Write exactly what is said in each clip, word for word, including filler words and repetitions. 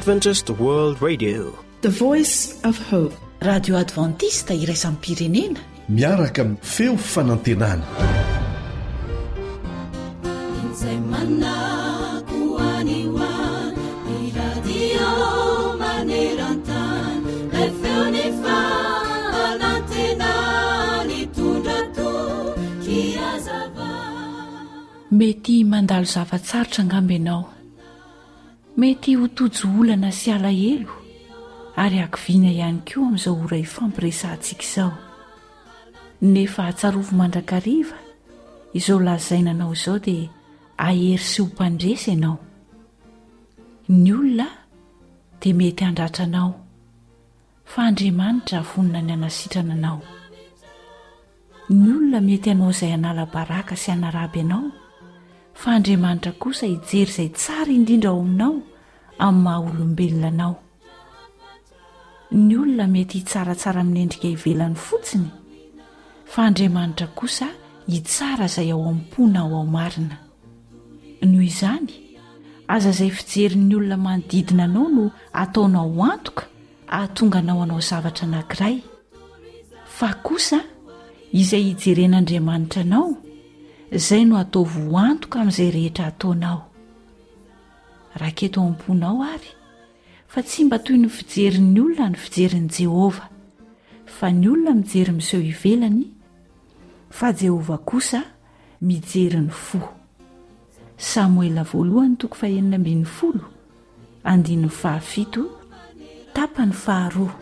Adventist World Radio, the voice of hope. Radio Adventista iraisam pirenena miaraka amin'ny feo fanantenana. Mety mandalo zavatsarotra angamba ianao, mety ho tojo olana sy alahelo ary akivina ihany koa amin'izao ora ifampiresantsika izao, nefa atsarovo mandrakariva izao lazainanao izao dia ahery sy ho mpandresy ianao. Ny olona dia mety handratra anao, fa Andriamanitra vonona ny hanasitrana anao. Ny olona mety hanao izay hanala baraka sy hanaraby anao, fa Andriamanitra kosa hijery izay tsara indrindra ao aminao amin'ny maha olombelona anao. Ny olona mety hitsaratsara amin'ny endrika ivelany fotsiny, fa Andriamanitra kosa hitsara izay ao am-pona ao ao marina. Noho izany, aza izay fijerin'ny olona manodidina anao no ataonao antoka ahatonga anao anao zavatra anankiray, fa kosa izay hijeren'Andriamanitra anao, izay no ataovo antoka amin'izay rehetra ataonao. Raketo am-ponao ary, fa tsy mba toy ny fijerin'ny olona ny fijerin'i Jehova, fa ny olona mijery miseho ivelany, fa Jehova kosa mijery ny fo. Samuela voalohany toko fahenina ambin'ny folo andininy fahafito tapany faharoa.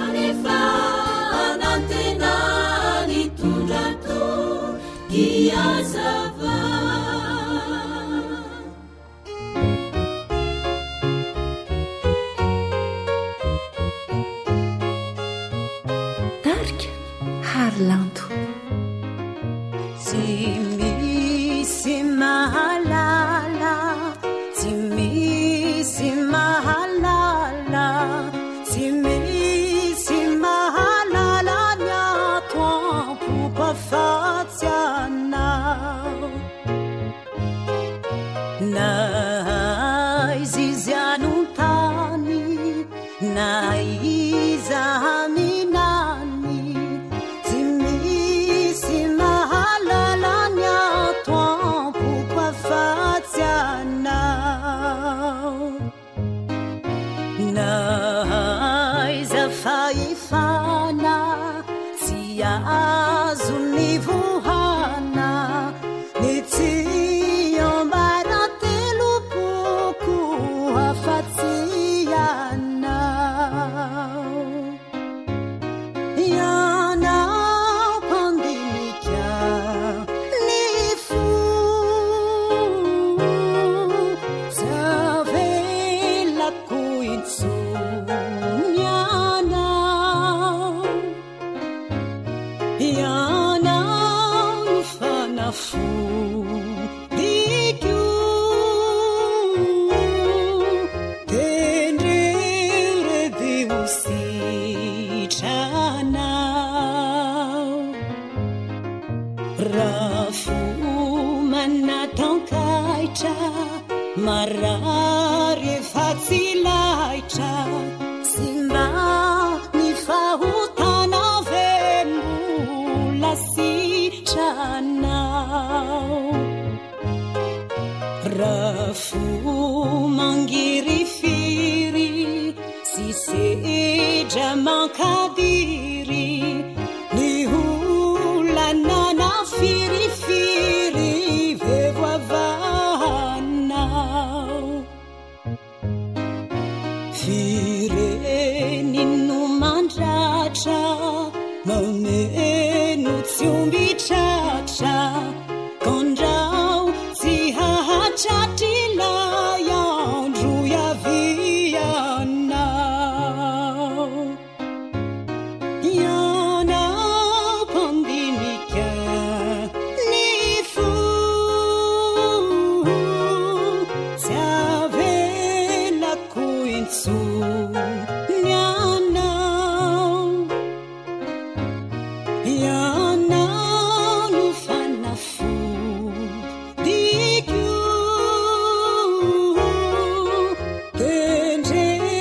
Tarika Harlanto. Tsy misy mahalala, tsy misy mahalala, tsy misy mahalala ny atoam-popafatsy anao. Na izy izy anontany, na iza aminany, tsy misy mahalala ny atoam-popafatsy anao. Na iza fahefana tsy azo nivohana, ny tsy ambaran-telopoko afa-tsy anao. Ianao mpandinika ny fo, tsy avelako intsony anao. Ianao ny fanafodiko, tendrere dia hositranao. Raha fo manatan-kaitra, marary efa tsy laitra, sy mba ny fahotana vembola sitranao. Raha fo mangirifiry, sy sedra mankadiry, ny olana na firifiri vevoavanao. Firenino mandratra, mameno tsy ombitratra, kondrao tsy hahatratry ilay andro iavianao. Ianao mpandinika ny fo, tsy avelako intsony anao. Ianao no fanafodiko, tendre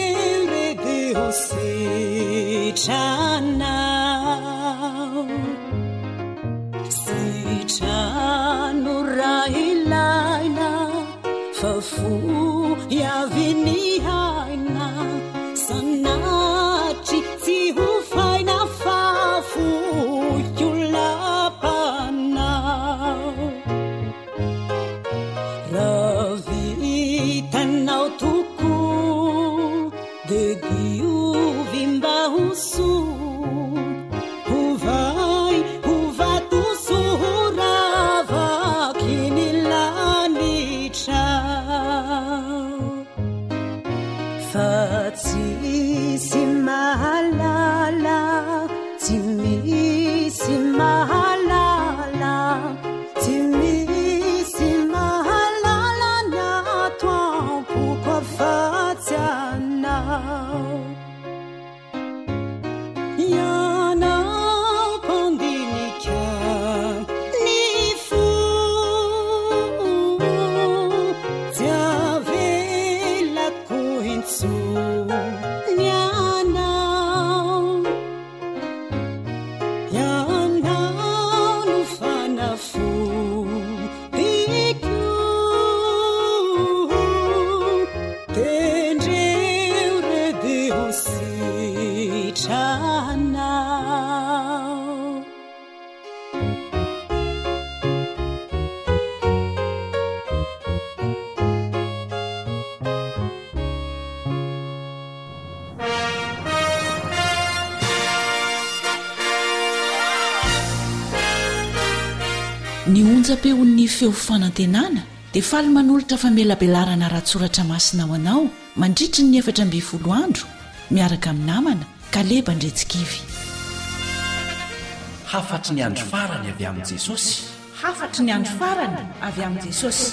fa fo iaviny haina sanatry tsy ho faina fafo iolapanao ravitanao toko de diovy mba ho so hovai hovato sohoravaky ny lanitrao fa tsisy mahalala tsy misy mahalala tsy misy mahalala ny atoampoko afatsy anao ianao pandinika ny fo tsy avelako intso ny anao ianao no fanafo diko tendreo rede ho sitranao ny onjam-peon'ny feo fanantenana dia faly manolotra famelabelarana rahatsoratra masina ho anao mandritry ny efatra amby folo andro miaraka amin'ny namana Kaleba Ndretsikivy. Hafatry ny andro farany avy amin'i Jesosy. Hafatry ny andro farany avy amin'i Jesosy.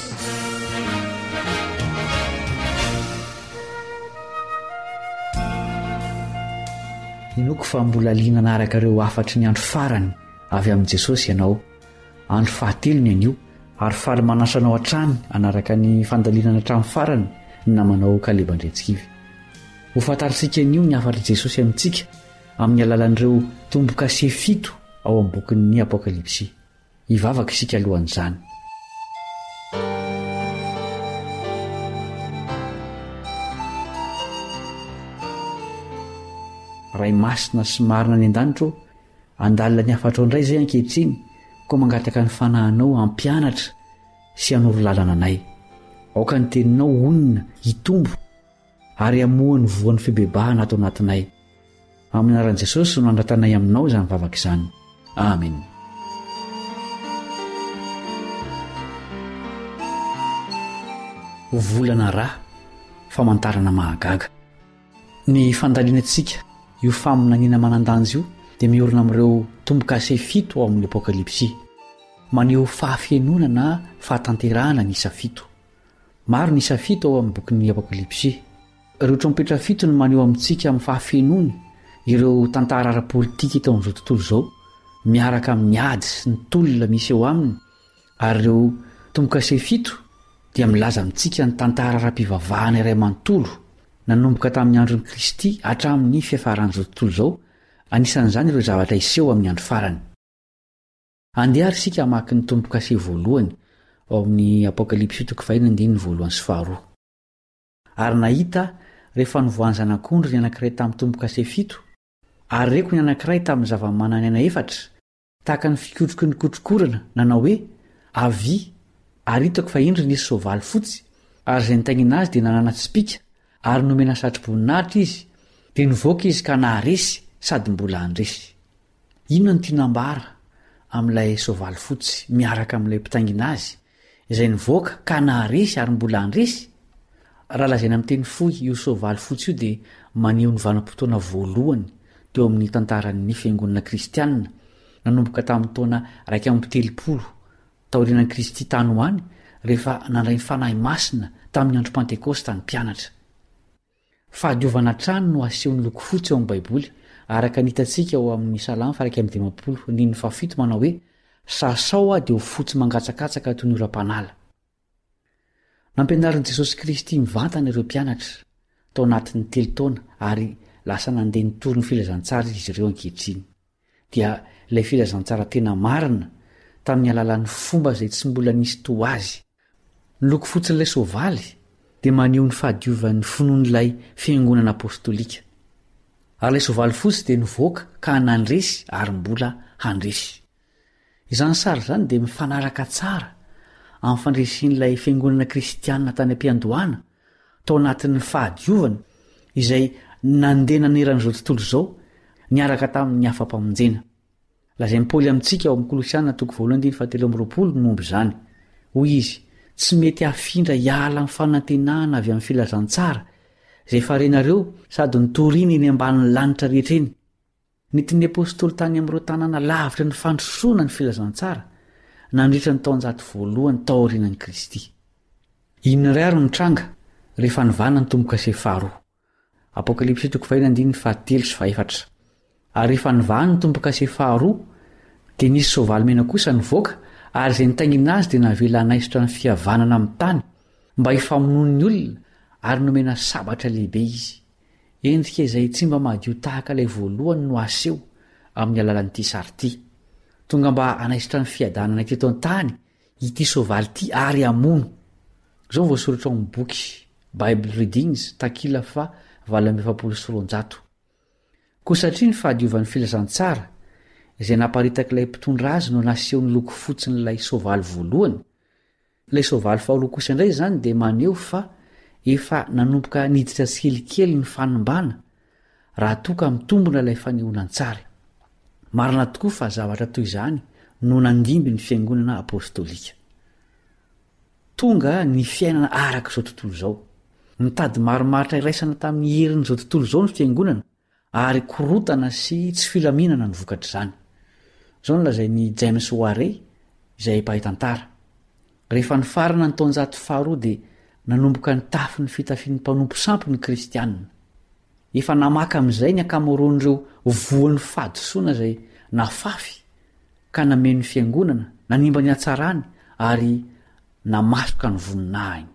Inoko fa mbola liana anaraka ireo hafatry ny andro farany avy amin'i Jesosy ianao. Andro fahatelo ny anio ary faly manasanao hatrany anaraka ny fandalinana hatramin'ny farany ny namanao Kaleba Ndretsikivy. Ho fantarisika anio ny hafatry Jesosy amintsika amin'ny alalan'ireo tombo-kase fito ao amin'ny bokin'ny Apokalipsy. Hivavaka isika alohan'izany. Ray masina sy marina ny an-danitro andalina ny hafatrao indray izay ankehitriny koa mangataka ny fanahinao hampianatra sy hanoro lalana anay. Aoka ny teninao onina hitombo ary hamohany voan'ny fibebahana ato anatinay. Amin'ny anaran'i Jesosy no andratanay aminao izany vavaka izany. Amen. Volana rà famantarana mahagaga. Ny fandalianantsika io faminaniana manan-danja io dia miorina amin'ireo tombo-kase fito ao amin'ny Apokalipsy. Maneho fahafienoana na fahatanterahana ny isa fito. Maro ny isa fito ao amin'ny bokin'ny Apokalipsy. Ireo trompetra fito no maneho amintsika amin'ny fahafienoany ireo tantara ara-politika eto amin'izao tontolo izao, miaraka amin'ny ady sy ny tolona misy eo aminy. Ary ireo tombo-kase fito dia milaza amintsika ny tantara ara-pivavahana iray manontolo nanomboka tamin'ny andron'i Kristy hatramin'ny fiafaran'izao tontolo izao. Anisan'izany ireo zavatra iseho amin'ny andro farany. Andehary isika hamaky ny tombo-kase voalohany ao amin'ny Apokalipsy toko fahaenina andininy voalohany sy faharoa. Ary nahita rehefa novoan'ny zanak'ondry ny anankiray tamin'ny tombo-kase fito, ary reko ny anankiray tamin'ny zava-mananaina efatra, tahaka ny fikotroky ny kotrokorana, nanao hoe avy, ary hitako fa indro nisy soavaly fotsy, ary izay nitaingina azy dia nanana tsipika, ary nomena satro-boninahitra izy, dia nivoaka izy ka naharesy sady mbola handresy. Inona no tinambara amin'ilay soavaly fotsy miaraka amin'ilay mpitaingina azy, izay nivoaka ka naharesy ary mbola handresy? Raha lazaina amin'ny teny fohy io soavaly fotsy io dia maneho ny vanim-potoana voalohany teo amin'ny tantaran'ny fiangonana kristianina nanomboka tamin'ny taona raika amby telopolo taorianan'i Kristy tany ho any rehefa nandray ny fanahy masina tamin'ny andro Pentekosta ny mpianatra. Fahadiovana trano no asehony loko fotsy ao amin'ny Baiboly araka ny hitantsika ao amin'ny Salamy faha iraika amby dimampolo andininy fahafito manao hoe sasao dia ho fotsy mangatsakatsaka toy ny oram-panala. Nampianarin'i Jesosy Kristy mivantana ireo mpianatra tao anatin'ny telo taona ary lasa nandeha nitory ny filazantsara izy ireo ankehitriny. Dia ilay filazantsara tena marina tamin'ny alalan'ny fomba izay tsy mbola nisy to azy. ny loko fotsin'ilay soavaly dia maneho ny fahadiovan'ny finoan'ilay fiangonana apôstôlika ary ilay soavaly fotsy dia nivoaka ka nandresy ary mbola handresy. Izany sary izany dia mifanaraka tsara amin'ny fandresian'ilay fiangonana kristianina tany am-piandohana tao anatin'ny fahadiovana izay nandeha naneran'izao tontolo izao niaraka tamin'ny hafa-pamonjena. Lazain'i Paoly amintsika ao amin'ny Kolosiana toko voalohany andiny fahatelo amby roapolo ny momba izany. Hoy izy, tsy mety hafindra hiala amin'ny fanantenana avy amin'ny filazantsara izay farenareo sady nitoriana eny ambanin'ny lanitra rehetra eny. Nentin'ny apôstôly tany amin'ireo tanàna lavitra ny fandrosoana ny filazantsara nandritra ny taonjato voalohany tao aorianan'i Kristy. Inona ray ary nitranga rehefa nivana ny tombo-kase faharoa. Apokalipsy toko fahaenina andiny fahatelo sy fahaefatra. Ary rehefa nivana ny tombo-kase faharoa dia nisy soavaly mena kosa nivoaka ary izay nitaingina azy dia navela hanaisotra ny fihavanana amin'ny tany mba hifamonoan'ny olona ary nomena sabatra lehibe izy. Endrika izay tsy mba madio tahaka ilay voalohany no aseho amin'ny alalan'ity sary ity. Tonga mba hanaisotra ny fiadanana teto an-tany ity soavaly ity ary hamono. Izao voasoratra ao amin'ny boky Bible Readings takila fa valo amby efapolo sy roanjato. Koa satria ny fahadiovan'ny filazantsara izay naparitaka ilay mpitondra azy no naseho ny loko fotsin'ilay soavaly voalohany. Ilay soavaly faharoa kosa indray izany dia maneho fa efa nanomboka niditra tsikelikely ny fanimbana raha toka mitombona ilay fanehonan-tsara. Marina tokoa fa zavatra toy izany no nandimby ny fiangonana apôstôlika. Tonga ny fiainana araka izao tontolo izao. Mitady marimaritra iraisana tamin'ny herin'izao tontolo izao ny fiangonana ary korotana sy tsy filaminana ny vokatra izany. Izao no lazain'i James Ware izay mpahay-tantara. Rehefa nifarana ny taonjato faharoa dia nanomboka ny tafy ny fitafian'ny mpanompo sampy ny kristianina. Efa namaka amin'izay ny akamaroan'ireo voan'ny fahadosoana izay nafafy ka nameno ny fiangonana, nanimba ny hatsarany ary namasoka ny voninahiny.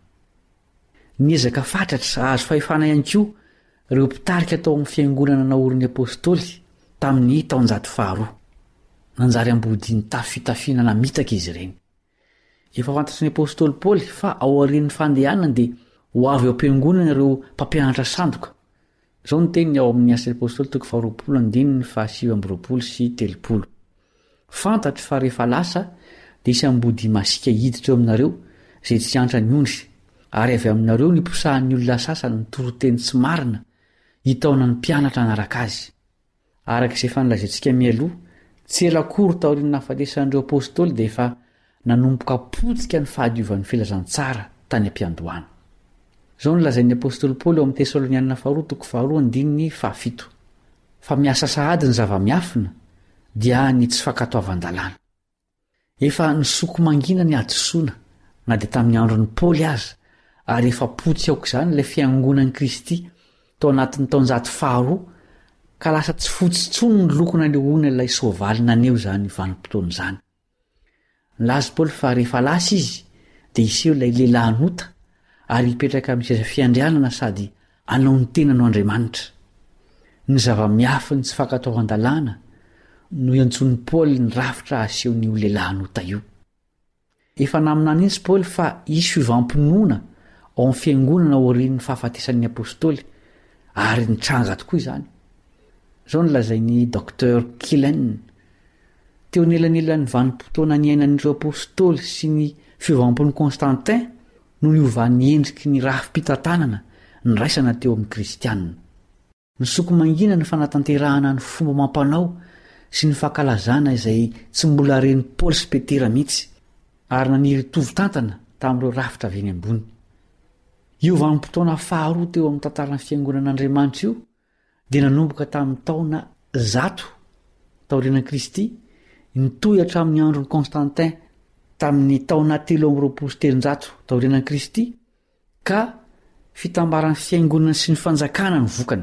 Niezaka fatratra azo fahefana ihany koa ireo mpitarika tao amin'ny fiangonana naorin'ny apôstôly tamin'ny taonjato faharoa. Nanjary ambody ny tafy fitafiana namitaka izy ireny. Efa fantatry ny apôstôly Paoly fa ao aorian'ny fandehanana dia ho avy ao am-piangonana ireo mpampianatra sandoka. Izao ny teniny ao amin'ny asan'ny apôstôly toko faharoapolo andininy fahasivy amby roapolo sy telopolo. Fantatry fa rehefa lasa dia isy ambody masika hiditra eo aminareo izay tsy antra ny ondry ary avy aminareo ny posahan'ny olona sasany ny toroteny tsy marina hitaona ny mpianatra anaraka azy. Araka izay fanlazaintsika mialoha, tsy ela kory tao aorian'ny nahafatesan'ireo apôstôly dia efa nanomboka potika ny fahadiovan'ny filazantsara tany am-piandohana. Izao no lazain'ny apôstôly Paoly ao amin'ny Tesalonianina faharoa toko faharoa andininy fahafito. Fa miasa sahady ny zava-miafina dia ny tsy fankatoavan-dalàna. Efa nisoko mangina ny adosoana na dia tamin'ny andron'ny Paoly aza ary efa potsy aoka izany ilay fiangonan'i Kristy tao anatin'ny taonjato faharoa ka lasa tsy fotsy tsony ny lokona nehoana ilay soavaly naneho izany vanim-potoana izany. Nilaza Paoly fa rehefa lasa izy dia iseho ilay lehilahy nota ary hipetraka amin'ny seza fiandrianana sady anao ny tena no Andriamanitra. Ny zava-miafy ny tsy fankatoavan-dalàna no iantson'ny Paoly ny rafitra asehon'io lehilahy nota io. Efa naminany izy Paoly fa isy fivampinoana ao amin'ny fiangonana aorian'ny fahafatesan'ny apôstôly ary nitranga tokoa izany. Izao no lazain'ny Docteur Killen. Teo nelanelan'ny vanim-potoana niainan'ireo apôstôly sy ny fiovampon'ny Constantin no niovan'ny endriky ny rafi-pitantanana ny raisana teo amin'ny kristianina. Ny soko mangina ny fanatanterahana ny fomba mampanao sy ny fankalazana izay tsy mbola reny Paoly sy Petera mihitsy ary naniry tovi-tantana tamin'ireo rafitra avy eny ambony. Io vanim-potoana faharoa teo amin'ny tantaran'ny fiangonan'Andriamanitra io dia nanomboka tamin'ny taona zato taorianan'i Kristy, nitohy hatramin'ny andron'i Constantin tamin'ny taona telo amby roapolo sy telonjato taorianan'i Kristy ka fitambaran'ny fiangonana sy ny fanjakana ny vokany.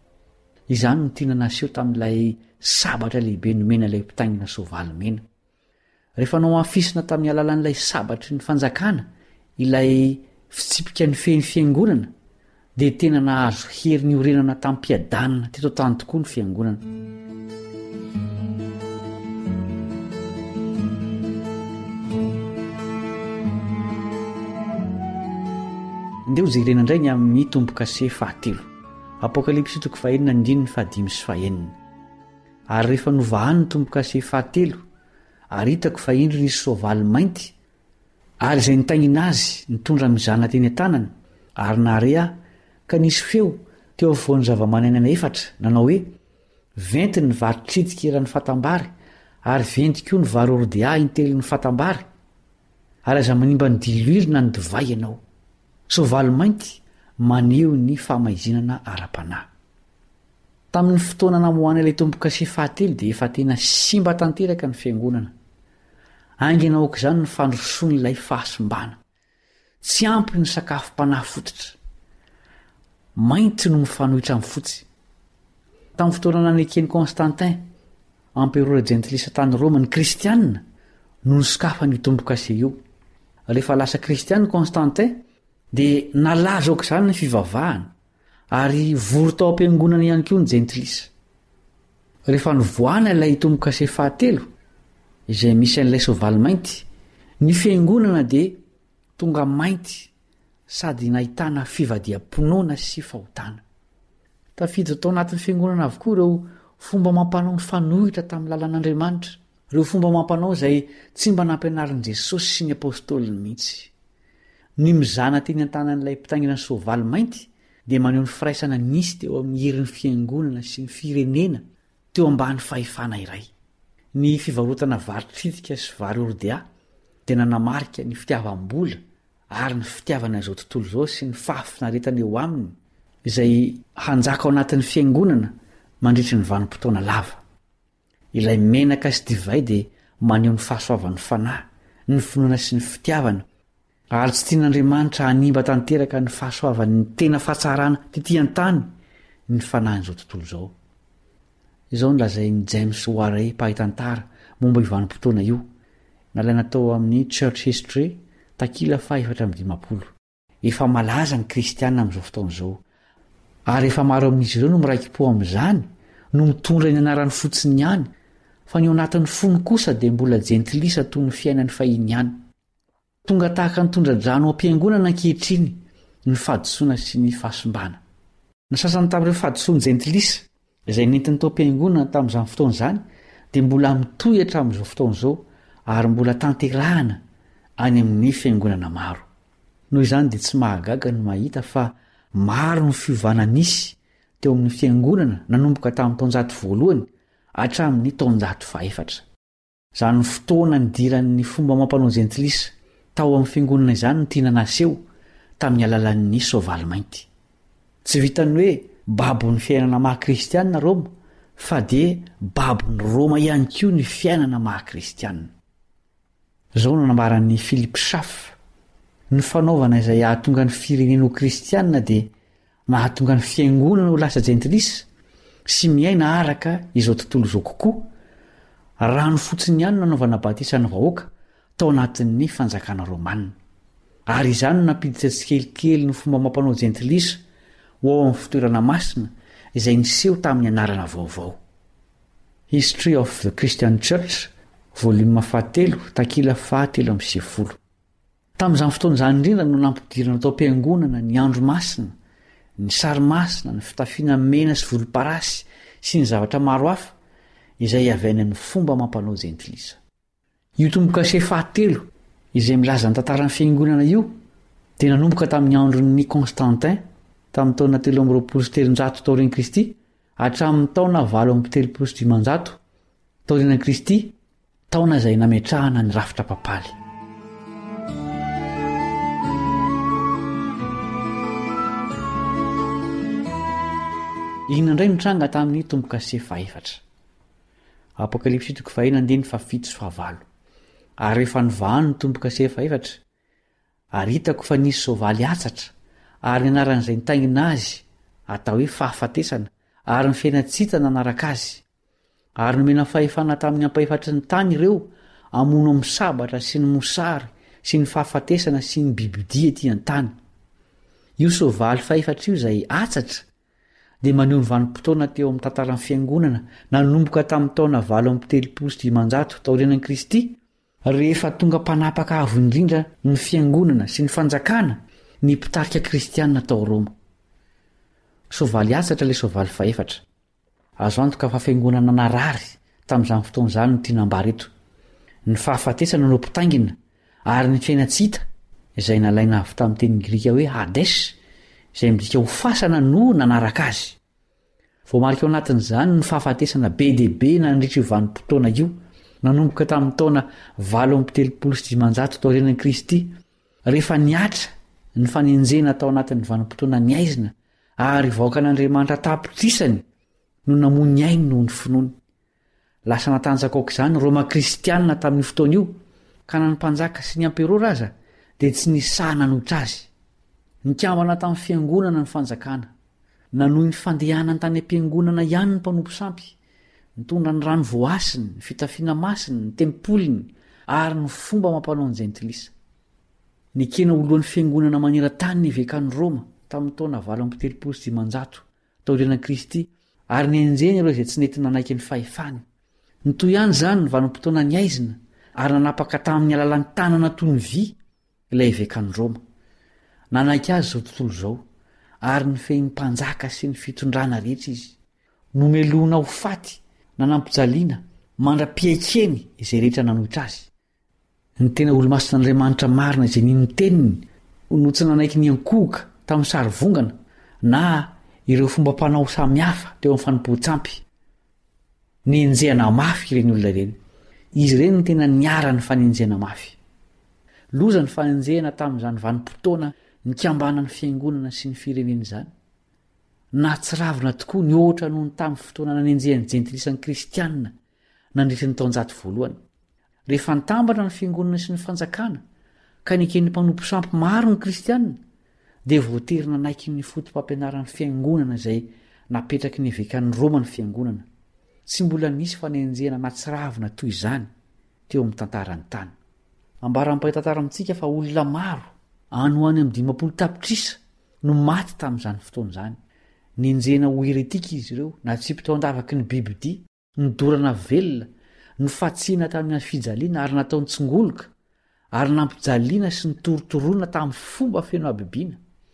Izany no tiana naseho tamin'ilay sabatra lehibe nomena ilay mpitaingina soavaly mena. Rehefa nao afisina tamin'ny alalan'ilay sabatry ny fanjakana ilay fitsipika ny feny fiangonana dia tena nahazo hery ny orenana tampiadanana teto tany tokoa ny fiangonana. andeo jerena indray ny amin'ny tombo-kase fahatelo apokalipsy toko fahenina andininy fahadimy sy fahenina. Ary rehefa novahany ny tombo-kase fahatelo ary hitako fa indro nisy soavaly mainty ary izay nitaingina azy nitondra mizana teny an-tanany ary nahare aho ka nisy feo teo afovoan'ny zava-mananana efatra nanao hoe venty ny vary tritika eran'ny fatambary ary venty koa ny vary ordea intelo ny fatambary ary aza manimba ny diloirina ny divay ianao. Soavaly mainty maneho ny famaizinana ara-panahy. Tamin'ny fotoana namohany ilay tombo-kase fahatelo dia efa tena simba tanteraka ny fiangonana. Aingina aoka izany ny fandrosoan'ilay fahasimbana. Tsy ampy ny sakafom-panahy fototra. Mainty no mifanohitra amin'ny fotsy. Tamin'ny fotoana nanekeny Constantin, empereur gentilisa tany Roma, ny kristianina no nisokafa ny tombo-kase io. Rehefa lasa kristianina Constantin dia nalaza aoka izany ny fivavahana ary vory tao am-piangonana ihany koa ny gentilisa. Rehefa nivoana ilay tombo-kase fahatelo izay misy an'ilay soavaly mainty, ny fiangonana dia tonga mainty sady nahitana fivadiam-ponoana sy fahotana. Tafidy tao anatin'ny fiangonana avokoa ireo fomba mampanao ny fanohitra tamin'ny lalan'Andriamanitra, ireo fomba mampanao izay tsy mba nampianarin'i Jesosy sy ny apôstôliny mihitsy. Ny mizana teny an-tanan'ilay mpitaingina ny soavaly mainty dia maneho ny firaisana nisy teo amin'ny herin'ny fiangonana sy ny firenena teo ambany fahefana iray. Ny fivarotana vary tritika sy vary ordea dia nanamarika ny fitiavam-bola ary ny fitiavana izao tontolo izao sy ny fahafinaretana eo aminy izay hanjaka ao anatin'ny fiangonana mandritry ny vanim-potoana lava. Ilay menaka sy divay dia maneho ny fahasoavan'ny fanahy, ny finoana sy ny fitiavana ary tsy tian'Andriamanitra hanimba tanteraka ny fahasoavan'ny tena fahatsarana tety an-tany ny fanahin'izao tontolo izao. Izao nolazain'i James Warey mpahay-tantara momba io vanim-potoana io, nalaina tao amin'ny Church History takila faha efatra amby dimampolo. Efa malaza ny kristianina amin'izao fotoana izao ary efa maro amin'izy ireo no miraiki-po amin'izany no mitondra ny anarany fotsiny ihany, fa ny ao anatin'ny fony kosa dia mbola gentilisa toy ny fiainany fahiny ihany. Tonga tahaka ny tondra-drano am-piangonana ankehitriny ny fahadisoana sy ny fahasimbana. Ny sasany tamin'ireo fahadisoany gentilisa izay nentiny tao am-piangonana tamin'izany fotoana izany dia mbola mitohatra amin'izao fotoana izao ary mbola tanterahana any amin'ny fiangonana maro. Noho izany dia tsy mahagaga ny mahita fa maro ny fiovana nisy teo amin'ny fiangonana nanomboka tamin'ny taonjato voalohany hatramin'ny taonjato fahaefatra. Izany fotoana nidiran'ny fomba mampanao gentilisa tao amin'ny fiangonana izany no tiana naseho tamin'ny alalan'ny soavaly mainty. Tsy vitany hoe babon'ny fiainana maha-kristianina Roma, fa dia babon'ny Roma ihany koa ny fiainana maha-kristianina. Izao no nambaran'ny Philippe Schaff, ny fanaovana izay ahatonga ny firenena ho kristianina dia nahatonga ny fiangonana ho lasa gentilisa sy miaina araka izao tontolo izao kokoa, raha ny fotsiny ihany nanaovana batisana vahoaka tao anatin'ny fanjakana Romanina. Ary izany no nampiditra tsikelikely ny fomba mampanao gentilisa ho ao amin'ny fitoerana masina izay niseho tamin'ny anarana vaovao. History of the Christian Church, volume fahatelo, takila fahatelo amby sivifolo. Tamin'izany fotoana izany indrindra no nampidirana tao am-piangonana ny andro masina, ny sary masina, ny fitafiana mena sy volomparasy sy ny zavatra maro hafa izay avainan'ny fomba mampanao gentilisa. Io tombo-kase fahatelo izay milaza ny tantaran'ny fiangonana io dia nanomboka tamin'ny andron'ny Constantin tamin'ny taona telo amby roapolo sy telonjato taorian'i Kristy hatramin'ny taona valo amby telopolo sy dimanjato taorian'i Kristy, taona izay nametrahana ny rafitra papaly. Inona indray mitranga tamin'ny tombo-kase fahaefatra. Apokalipsy toko fahaenina andiny fahafito sy fahavalo. Ary rehefa nivahany ny tombo-kase fahaefatra ary hitako fa nisy soavaly atsatra ary ny anaran'izay nitaingina azy atao hoe fahafatesana ary ny fiaina-tsita nanaraka azy ary nomena fahefana tamin'ny ampahefatry ny tany ireo amono amin'ny sabatra sy ny mosary sy ny fahafatesana sy ny bibidia ety an-tany. Io soavaly fahaefatra io izay atsatra dia maneho ny vanim-potoana teo amin'ny tantaran'ny fiangonana nanomboka tamin'ny taona valo amby telopolo sy dimanjato taorian'i Kristy, rehefa tonga mpanapaka avo indrindra ny fiangonana sy ny fanjakana ny mpitarika kristianina tao Roma. Soavaly asatra le soavaly faefatra. Azo antoka fa fiangonana narary tamin'izany fotoana izany no tianambara eto. Ny fahafatesana no mpitangina ary ny fiaina tsy hita izay nalaina avy tamin'ny teny Grika hoe Hades, izay midika ho fasana no nanaraka azy. Voamarika ao anatin'izany ny fahafatesana be dia be nandritra io vanim-potoana io, nanomboka tamin'ny taona valo amby telopolo sy dimanjato tao aorianan'i Kristy, rehefa niatra ny fanenjena tao anatin'ny vanim-potoana niaizina ary vahoaka an'Andriamanitra tapitrisany no namony ainy noho ny finoany. Lasa natanjaka aoka izany Roma kristianina tamin'ny fotoana io, ka na ny mpanjaka sy ny amperora aza dia tsy nisahana notra azy. Nikambana tamin'ny fiangonana ny fanjakana, nanohy ny fandehanany tany am-piangonana ihany ny mpanompo sampy, nitondra ny rano voasiny, ny fitafiana masiny, ny tempoliny ary ny fomba mampanao ny jentilisa. Nikena olohan'ny fiangonana maneran-tany ny vekan'ny Roma tamin'ny taona valo amby telopolo sy dimanjato tao aorianan'i Kristy ary nienjeny ireo izay tsy nety nanaiky ny fahefany. Nitoy ihany izany ny vanim-potoana niaizina ary nanapaka tamin'ny alalan'ny tanana toy ny vy ilay vekan'ny Roma. Nanaiky azy izao tontolo izao ary nifehy ny mpanjaka sy ny fitondrana rehetra izy. Nomelona ho faty, nanampijaliana, mandra-piaikeny izay rehetra nanohitra azy. Ny tena olo-mason'Andriamanitra marina izay niny teniny no tsy nanaiky ny ankohoka tamin'ny sary vongana na ireo fomba mpanao samihafa teo amin'ny fanompoan-tsampy. Nienjehana mafy ireny olona ireny. Izy ireny no tena niara ny fanenjehana mafy. Loza ny fanenjehana tamin'izany vanim-potoana nikambana ny fiangonana sy ny firenena izany. Natsiravina tokoa ny ohatra noho ny tamin'ny fotoana nanenjehan'ny jentilisan'ny kristianina nandritry ny taonjato voalohany. Rehefa nitambatra ny fiangonana sy ny fanjakana ka niken'ny mpanompo sampy maro ny kristianina, dia voatery nanaiky ny fotom-pampianaran'ny fiangonana izay napetraky ny vekan'ny Roma ny fiangonana. Tsy mbola nisy fanenjehana natsiravina toy izany teo amin'ny tantaran'ny tany. Ambara mpahatantara amintsika fa olona maro any ho any amin'ny dimampolo tapitrisa no maty tamin'izany fotoana izany. Nienjehana ho heretika izy ireo, na tsy mpitao-davaka ny bibidia, ny dorana velona, ny fatsiana tamin'ny fijaliana ary nataony tsingoloka, ary nampijaliana sy ny torotoroana tamin'ny fomba feno abibiana.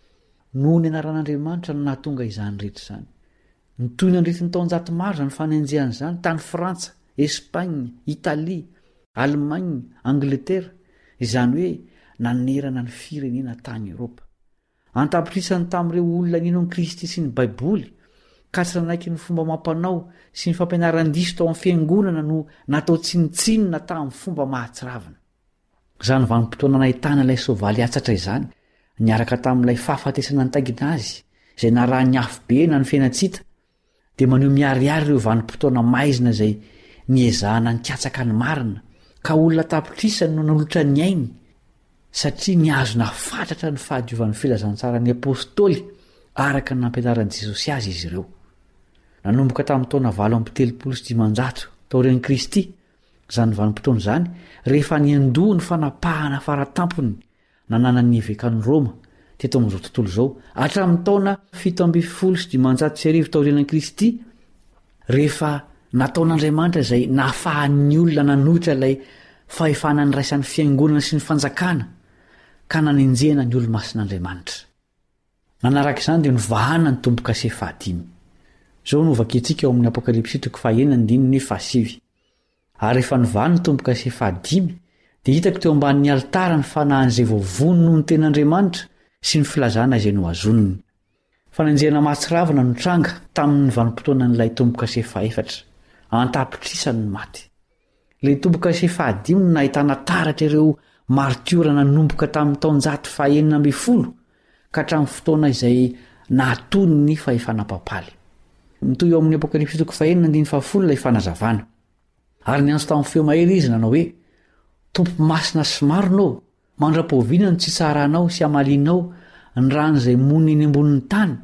Noho ny anaran'Andriamanitra no nahatonga izany rehetra izany. Nitoy nandritra ny taonjato maro izany fanenjehana izany tany Frantsa, Espagne, Italia, Allemagne, Angletera, izany hoe nanerana ny firenena tany Eropa. Antapitrisany tamin'ireo olona nino ny Kristy sy ny Baiboly, ka tsy nanaiky ny fomba mampanao sy ny fampianaran-diso tao amin'ny fiangonana no natao tsinitsinina tamin'ny fomba mahatsiravina. Izany vanim-potoana nahitana ilay soavaly atsatra izany, niaraka tamin'ilay fahafatesana nitangina azy, izay naraha ny afo be na ny fiainatsita, dia maneho miariary ireo vanim-potoana maizina izay niezahana nikatsaka ny marina, ka olona tapitrisany no nanolotra ny ainy, satria niazona fatratra ny fahadiovan'ny filazantsara ny apôstôly araka ny nampianaran'i Jesosy azy izy ireo. Nanomboka tamin'ny taona valo amby telopolo sy dimanjato tao aorian'i Kristy, izany vanim-potoana izany, rehefa niandoha ny fanapahana faratampony nananan'ny vekan'ny Roma teto amin'izao tontolo izao, hatramin'ny taona fito amby folo sy dimanjato sy arivo tao aorian'i Kristy, rehefa nataon'Andriamanitra izay nahafahan'ny olona nanohitra ilay fahefana ny raisan'ny fiangonana sy ny fanjakana, ka nanenjehana ny olo-mason'Andriamanitra. Nanaraka izany dia novahana ny tombo-kase fahadimy. Izao no vakentsika ao amin'ny Apokalipsy toko fahaenina andininy fahasivy. Ary rehefa novahana ny tombo-kase fahadimy, dia hitako teo ambanin'ny alitara ny fanahin'izay voavono noho ny ten'Andriamanitra sy ny filazana izay no azoniny. Fanenjehana mahatsiravina no tranga tamin'ny vanim-potoana n'ilay tombo-kase faefatra, antapitrisany ny maty. Ilay tombo-kase fahadimy no nahitana taratra ireo martiora nanomboka tamin'ny taonjato fahaenina amby folo ka hatramin'ny fotoana izay nahatony ny fahefanam-papaly. Mitoy eo amin'ny Apokalipsy toko fahaenina andiny fahafolo ilay fanazavana. Ary niantso tamin'ny feo mahery izy nanao hoe, tompo masina sy maronao, mandra-poviana no tsy tsaranao sy amalinao ny rano izay monina eny ambonin'ny tany.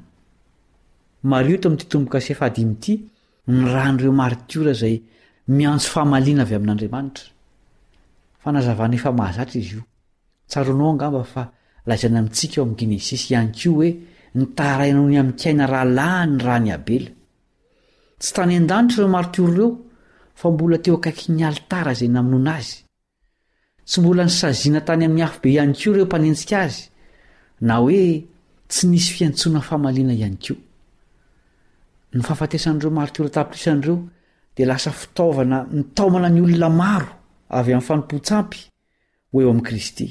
Mario eto amin'ity tombo-kase fahadimy ity ny ran'ireo martiora izay miantso fahamaliana avy amin'Andriamanitra. Fanazavana efa mahazatra izy io. Tsaronao angamba fa lazaina amintsika eo amin'ny Genesisy ihany koa hoe nitaraina ny amikaina rahalahy ny rany Abela. Tsy tany an-danitra ireo martiora ireo, fa mbola teo akaiky ny alitara izay namonoana azy. Tsy mbola nisaziana tany amin'ny afo be ihany koa ireo mpanenjika azy, na hoe tsy nisy fiantsoana famaliana ihany koa. Ny fahafatesan'ireo martiora tapitrisan'ireo dia lasa fitaovana nitaomana ny olona maro avy amin'ny fanompontsampy ho eo amin'i Kristy.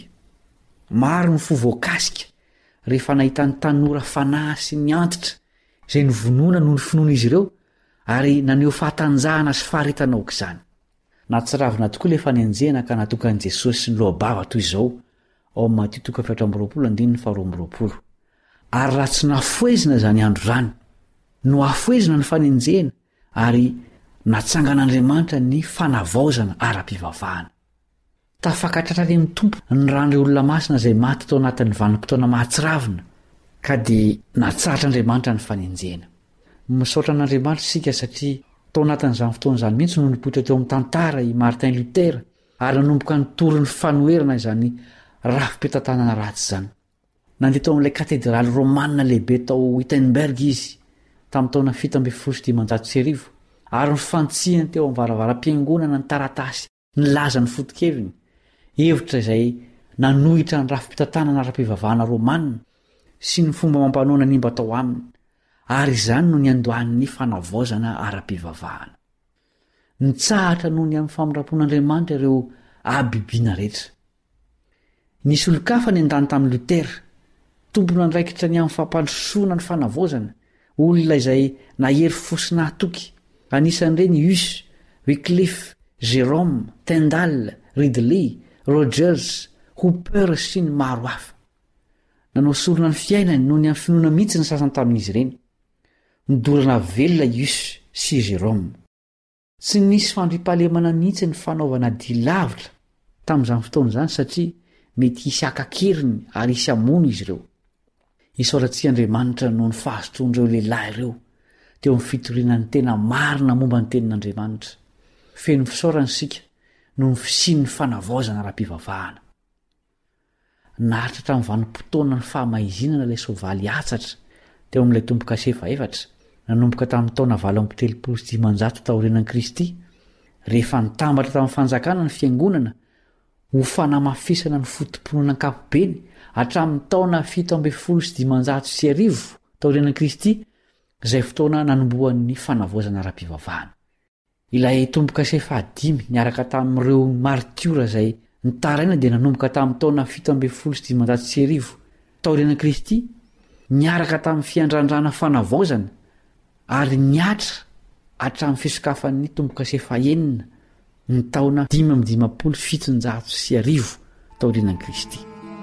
Maro ny fovoakasika rehefa nahita ny tanora fanahy sy ny antitra izay nyvonoana noho ny finoana izy ireo ary naneho fahatanjahana sy faharetana aoka izany. Natsiravina tokoa ilay fanenjehana ka natokan'i Jesosy sy ny lohabava toy izao ao amin'ny Matteo toko efatra amby roapolo andininy faharoa amby roapolo. Ary raha tsy nafoezina izany andro izany, no afoezina ny fanenjehana ary natsangan'Andriamanitra ny fanavaozana ara-pivavahana. Tafakatratra any amin'ny tompo ny ran'ireo olona masina izay maty tao anatin'ny vanim-potoana mahatsiravina ka dia natsaratra Andriamanitra ny fanenjehana. Misaotra an'Andriamanitra isika satria tao anatin'izany fotoana izany mihitsy no nipoitra teo amin'ny tantara i Martin Luther ary nanomboka nitory ny fanoherana izany rafi-pitantanana ratsy izany. Nandeha tao amin'ilay katedraly romanina lehibe tao Wittenberg izy tamin'ny taona fito amby folo sy dimanjato sy arivo ary nifantsihany teo amin'ny varavaram-piangonana ny taratasy nilaza ny foto-keviny, hevitra izay nanohitra ny rafi-pitantanana ara-pivavahana romanina sy ny fomba mampanoana nimba tao aminy, ary izany no ny andohan'ny fanavaozana ara-pivavahana. Nitsahatra noho ny amin'ny famirapon'Andriamanitra ireo abibiana rehetra. Nisy olon-kafa ny andany tamin'ny Luther, tompona ndraikitra ny amin'ny fampandrosoana ny fanavaozana, olona izay nahery fosina hatoky, anisan'ireny Hus, Wycliffe, Jérôme, Tyndall, Ridley, Rogers, Hooper sy ny maro hafa. Nanao sorona ny fiainany noho ny amin'ny finoana mihitsy ny sasany tamin'izy ireny. Nidorana velona Hus sy Jérôme. Tsy nisy fandriampahalemana mihitsy ny fanaovana dia lavitra tamin'izany fotoana izany satria mety hisy akakeriny ary hisy hamono izy ireo. Isaorantsika Andriamanitra noho ny fahazotoan'ireo lehilahy ireo teo amin'ny fitorianany tena marina momba ny tenin'Andriamanitra. Feno fisaorana isika noho ny fisian'ny fanavaozana ara-pivavahana. Naharitra tamin'ny vanim-potoana ny fahamaizinana ilay soavaly atsatra teo amin'ilay tombo-kasefa efatra nanomboka tamin'ny taona valo amby telopolo sy dimanjato taorianan'i Kristy, rehefa nitambatra tamin'ny fanjakana ny fiangonana ho fanamafisana ny fotom-ponona ankapobeny hatramin'ny taona fito amby folo sy dimanjato sy arivo taorianan'i Kristy, izay fotoana nanombohan'ny fanavaozana ara-pivavahana. Ilay tombo-kasefa dimy niaraka tamin'ireo martiora izay nitaraina dia nanomboka tamin'ny taona fito amby folo sy dimanjato sy arivo taorianan'i Kristy, niaraka tamin'ny fiandrandrana fanavaozana ary niatra hatramin'ny fisokafan'ny tombo-kasefa enina ny taona dimy amby dimapolo fitonjato sy arivo taorianan'i Kristy.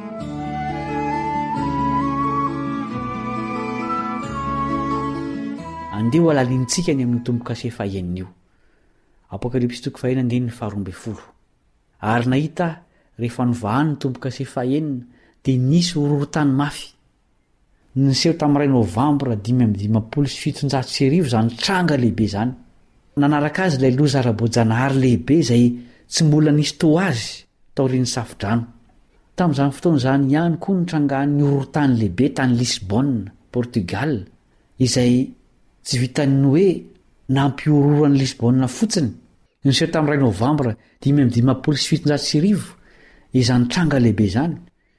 Andeho alalintsika ny amin'ny tombo-kasefa enina io. Apokalipsy toko fahaenina andininy faharoa amby folo. Ary nahita rehefa novahany ny tombo-kasefa enina dia nisy horohorontany mafy. Niseho tamin'ny iray novambra dimy amby dimapolo sy fitonjato sy arivo izany tranga lehibe izany. Nanaraka azy ilay loza ara-boajanahary lehibe izay tsy mbola nisy toa azy taorian'ny safidrano. Tamin'izany fotoana izany ihany koa nitrangahan'ny horohorontany lehibe tany Lisbonne, Portugal, izay tsy vitan'ny hoe nampiororan'ny Lisbonne fotsiny. Niseho tamin'ny iray novambra dimy amby dimapolo sy fitonjato sy arivo izany tranga lehibe izany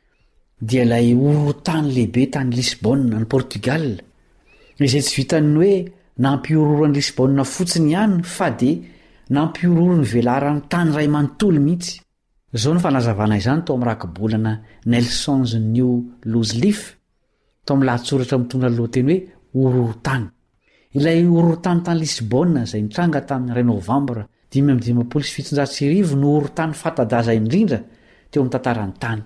dia ilay horohorontany lehibe tany Lisbonne ny Portugal, izay tsy vitan'ny hoe nampiororan'ny Lisbonne fotsiny ihany fa dia nampiororany velaran'ny tany ray manontolo mihitsy. Izao ny fanazavana izany tao amin'ny rakibolana Nelson's New Loose Leaf, tao amin'ny lahatsoratra mitondra ny lohateny hoe horohorontany. Ilay horohorontany tany Lisbonne izay nitranga tamin'ny iray novambra dimy amby dimapolo sy fitonjato sy arivo no horohorontany fanta-daza indrindra teo amin'ny tantaran'ny tany.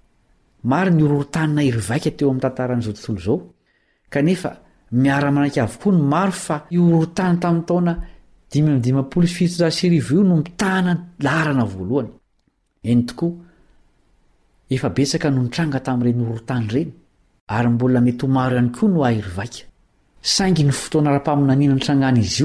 Maro ny horohorontany nahiry vaika teo amin'ny tantaran'izao tontolo izao, kanefa miara-manaiky avokoa ny maro fa io horohorontany tamin'ny taona dimy amby dimapolo sy fitonjato sy arivo io no mitahana laharana voalohany. Eny tokoa, efa betsaka no nitranga tamin'ireny horohorontany ireny, ary mbola mety ho maro ihany koa no ahiry vaika. Saingy ny fotoana ara-paminaniana nitrangana izy io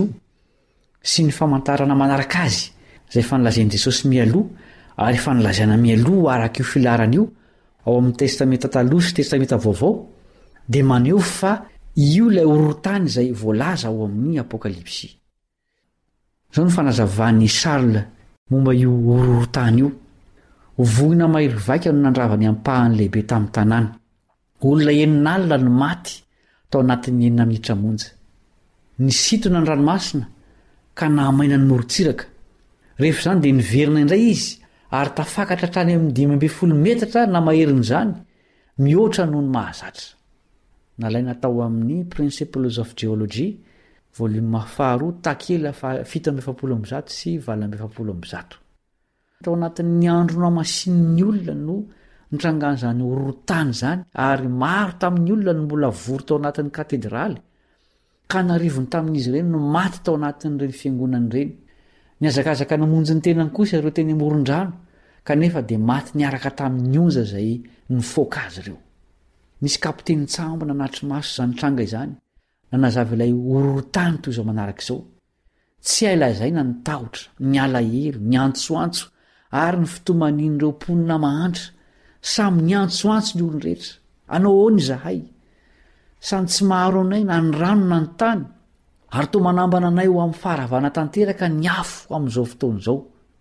sy ny famantarana manaraka azy izay fanolazain'i Jesosy mialoha ary fanolazana mialoha araka io filaharana io ao amin'ny testamenta taloha sy testamenta vaovao dia maneho fa io ilay horohorontany izay voalaza ao amin'ny Apokalipsy. Izao ny fanazavan'i Charles momba io horohorontany io. Voina mahery vaika no nandravany ampahany lehibe tamin'ny tanàna. olona eninalina no maty tao anatin'ny enina minitra monja ny sitona ny ranomasina ka nahamaina ny morontsiraka rehefa izany dia niverina indray izy ary tafakatra hatrany amin'ny dimy amby folo metatra na maherin'izany mihoatra noho ny mahazatra nalaina tao amin'ny Principles of Geology volume faharoa takela fito amby efapolo amby zato sy valo amby efapolo amby zato tao anatin'ny androna masin'ny olona no nitrangan'izany horohorontany izany ary maro tamin'ny olona no mbola vory tao anatin'ny katedraly ka narivony tamin'izy ireny no maty tao anatin'ireny fiangonana ireny ny azakazaka namonjy ny tenany kosa ireo teny amoron-drano kanefa dia maty niaraka tamin'ny onja izay nifoaka azy ireo nisy kapiteny tsambona natry maso izany tranga izany nanazava ilay horohorontany toy izao manaraka izao tsy ailazaina ny tahotra ny alahelo ny antsoantso ary ny fitomanin'ireo mponina mahantra samy ny antsoantso ny olon-rehetra anao oany izahay samy tsy maharo anay na ny rano na ny tany ary toa manambana anay ho amin'ny faharavana tanteraka ny afo amin'izao fotoana izao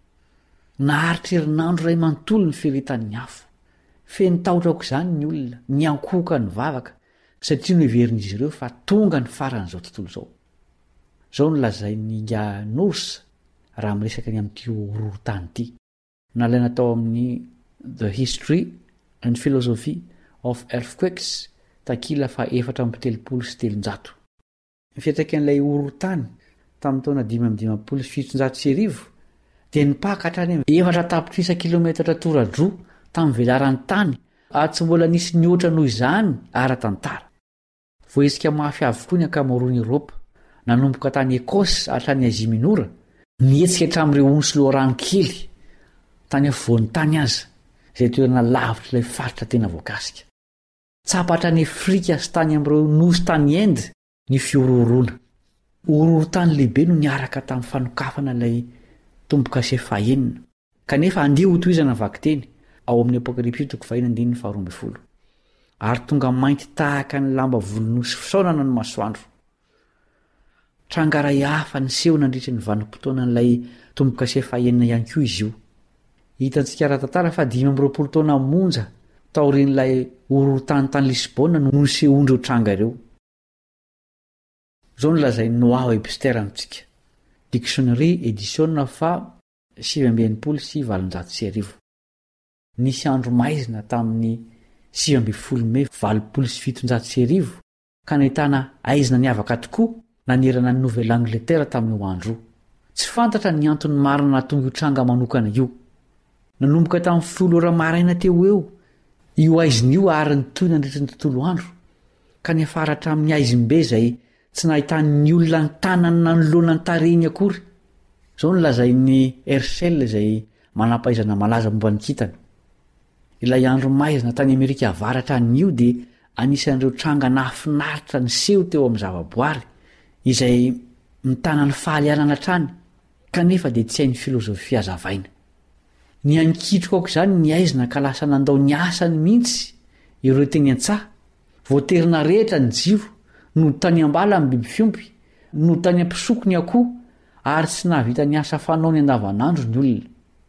naharitra herinandro ray manontolo ny fieretan'ny afo feny tahotrako izany ny olona ny ankohoka ny vavaka satria no heverin'izy ireo fa tonga ny faran'izao tontolo izao izao no lazain'ny Norse raha miresaka ny amin'ity horohorontany ity nalaina tao amin'ny The History and Philosophy of Earthquakes takila fa efatra amby telopolo sy telonjato fiantraikan'ilay horohorontany tamin'ny taona dimy amby dimampolo sy fitonjato sy arivo dia nipaka hatrany amin'ny efatra tapitrisa kilometatra tora-droa tamin'ny velaran'ny tany ary tsy mbola nisy nihoatra noho izany ara-tantara vohetsika mafy avokoa ny ankamaroan'i Eropa nanomboka tany Ekosy hatrany Azia Minora nihetsika hatramin'ireo onsy loharano kely tany afovoan'ny tany aza izay toerana lavitra ilay faritra tena voakasika tsapatra ny Afrika sy tany amin'ireo nosy tany Inde ny fiorohorona horohorontany lehibe no niaraka tamin'ny fanokafana ilay tombo-kase fahaenina kanefa andeha ho tohizana vaky-teny ao amin'ny Apokalipsy toko fahina andininy faharoa amby folo ary tonga mainty tahaka ny lamba volonosy fisaonana ny masoandro trangaray hafa ny seho nandritra ny vanim-potoana n'ilay tombo-kase fahaenina ihany koa izy io hitantsika ara-tantara fa dimy amby roapolo taona monja taorian'ilay horohorontany tany Lisbona no nisehondreo tranga ireo izao no lazay Noah Webster amintsika dictionary édition fa sivy amby enimpolo sy valonjato sy arivo nisy andro maizina tamin'ny sivy amby folo Mey valopolo sy fitonjato sy arivo ka nahitana aizina niavaka tokoa nanerana ny Nouvelle-Angleterre tamin'io andro tsy fantatra ny antony marina nahatonga io tranga manokana io nanomboka tamin'ny folo ora maraina teo eo io aiziny io ary ny toy nandritra ny tontolo andro kanefa aratra amin'ny aizim-be izay tsy nahitan'ny olona ny tanany na ny loana ny tarehiny akory izao no lazain'ny Herschel izay manam-pahaizana malaza momba ny kintana ilay andro maizina tany Amerika avaratra an'io dia anisan'ireo tranga nahafinaritra ny seho teo amin'ny zavaboary izay mitana ny fahalianana trany kanefa dia tsy hain'ny filozofia azavaina ny ankitroko aoka izany ny aizina ka lasa nandao ny asany mihitsy ireo teny an-tsaha voaterina rehetra ny jiro no tany ambala amin'ny biby fiompy no tany ampisoko ny akoho ary tsy nahavita ny asa fanao ny andavanandro ny olona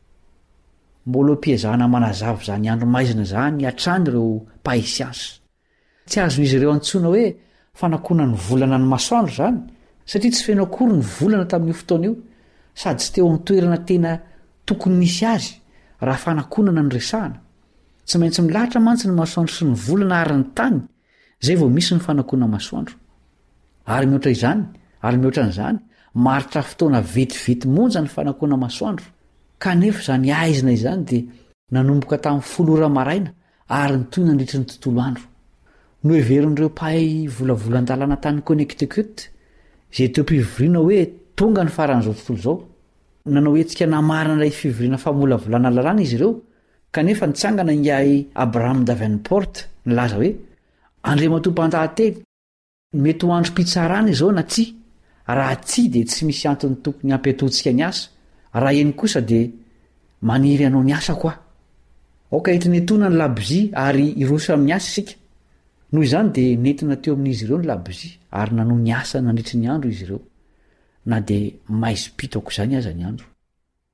mbola mpiezahana manazava izany andro maizina izany hatrany ireo mpahay siansa tsy azon'izy ireo antsoina hoe fanakona ny volana ny masoandro izany satria tsy feno akory ny volana tamin'io fotoana io sady tsy teo amin'ny toerana tena tokony nisy azy raha fanakonana ny resahana tsy maintsy milahatra mantsy ny masoandro sy ny volana ary ny tany zay vao misy ny fanakona masoandro ary mihoatra izany ary mihoatra n'izany maritra fotoana vetivety monja ny fanakona masoandro kanefa izany aizina izany dia nanomboka tamin'ny folo ora maraina ary ny toy nandritra ny tontolo andro no heverin'ireo mpahay volavolan-dalàna tany Connecticut izay teo mpivoriana hoe tonga ny faran'izao tontolo izao nanao etsika namarina ilay fivoriana famolavolana lalàna izy ireo kanefa nitsangana ingay Abraham Davenport nilaza hoe andriamatom-pantahately mety ho andro mpitsarana izao na tsy raha tsy dia tsy misy antony tokony hampiatoantsika ny asa raha eny kosa dia maniry ianao ny asa koa aoka entina etona ny labozia ary iroso amin'ny asa isika noho izany dia nentina teo amin'izy ireo ny labozia ary nanao ny asa nandritry ny andro izy ireo na dia maizipito aoka izany aza ny andro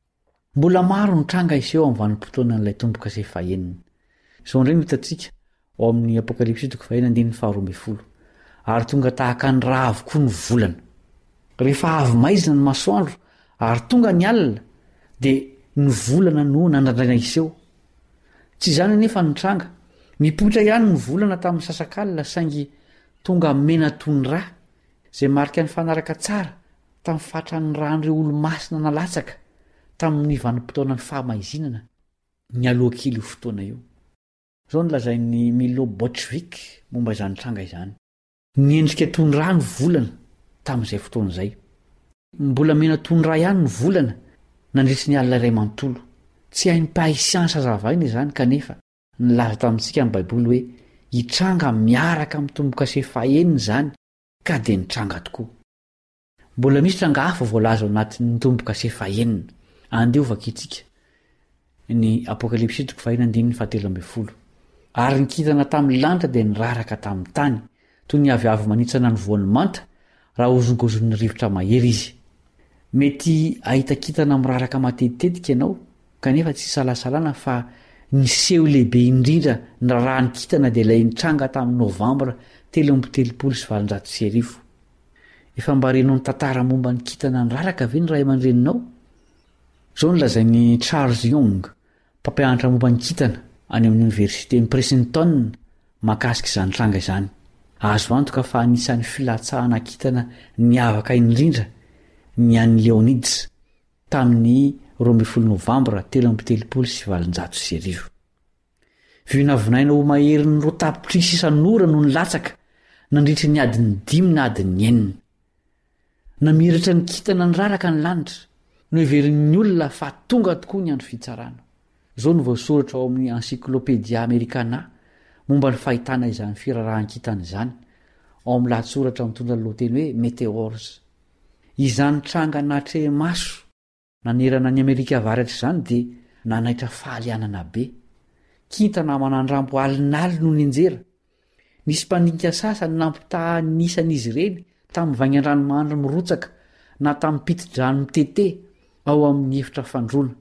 mbola maro ny tranga iseho amin'ny vanim-potoana n'ilay tombo-kase fahaenina izao indray no hitantsika ao amin'ny apokalipsy toko fahina andininy faharoambe folo ary tonga tahaka ny raha avokoa ny volana rehefa avy maizina ny masoandro ary tonga ny alina dia ny volana no nandradraina iseho tsy izany nefa nitranga nipoitra ihany ny volana tamin'ny sasakalina saingy tonga mena toy ny rà izay marika ny fanaraka tsara tamin'ny fatran'ny ran'ireo olo-masina nalatsaka tamin'ny vanim-potoana ny fahamaizinana ny aloha kely io fotoana io izao nolazain'ny Milo Bochvik momba izany tranga izany niendrika toy ny rà ny volana tamin'izay fotoana izay mbola mena toy ny rà ihany ny volana nandritry ny alina iray manontolo tsy hain'ny mpahay siansa zavaina izany kanefa nilaza tamintsika amin'ny baiboly hoe hitranga miaraka amin'ny tombo-kase fahaenina izany ka dia nitranga tokoa mbola misy tranga hafa voalaza ao anatin'ny tombo-kase fahaenina andeo vakitsika ny apokalipsy toko fahina andininy fahatelo amby folo ary nikitana tamin'ny lanitra dia niraraka tamin'ny tany toy ny aviavy manitsana ny voan'ny manta raha ozongozon'ny rivotra mahery izy mety ahita kitana miraraka matetitetika ianao kanefa tsy salasalana fa niseho lehibe indrindra ny raha ny kitana dia ilay nitranga tamin'ny novambra telo amby telopolo sy valonjato sy arivo efa mba renao ny tantara momba ny kitana ny raraka ve ny ray aman-dreninao izao nolazain'ny Charles Young mpampianatra momba ny kitana any amin'ny oniversiten'ny Princeton makasika izany tranga izany azo antoka fa anisan'ny filatsahana kitana niavaka indrindra ny an'ny Leonids tamin'ny roa amby folo novambra telo amby telopolo sy valonjato sy arivo vinavinaina ho mahery ny roa tapitrisy isan'ora no nilatsaka nandritry ny adiny dimy na adiny enina namiratra ny kitana ny raraka ny lanitra no heverin'ny olona fa tonga tokoa ny andro fitsarana izao no voasoratra ao amin'ny encyclopédia americana momba ny fahitana izany firarahan-kitana izany ao amin'ny lahatsoratra mitondra ny lohateny hoe meteors izany tranga nahatre maso nanerana ny Amerika avaratra izany dia nanaitra fahalianana be kintana manandrambo alinaly no ninjera nisy mpandinika sasany nampitaha nisan'izy ireny tamin'ny vaingan-dranomanitra mirotsaka na tamin'ny piti-drano mitete ao amin'ny efitra fandrona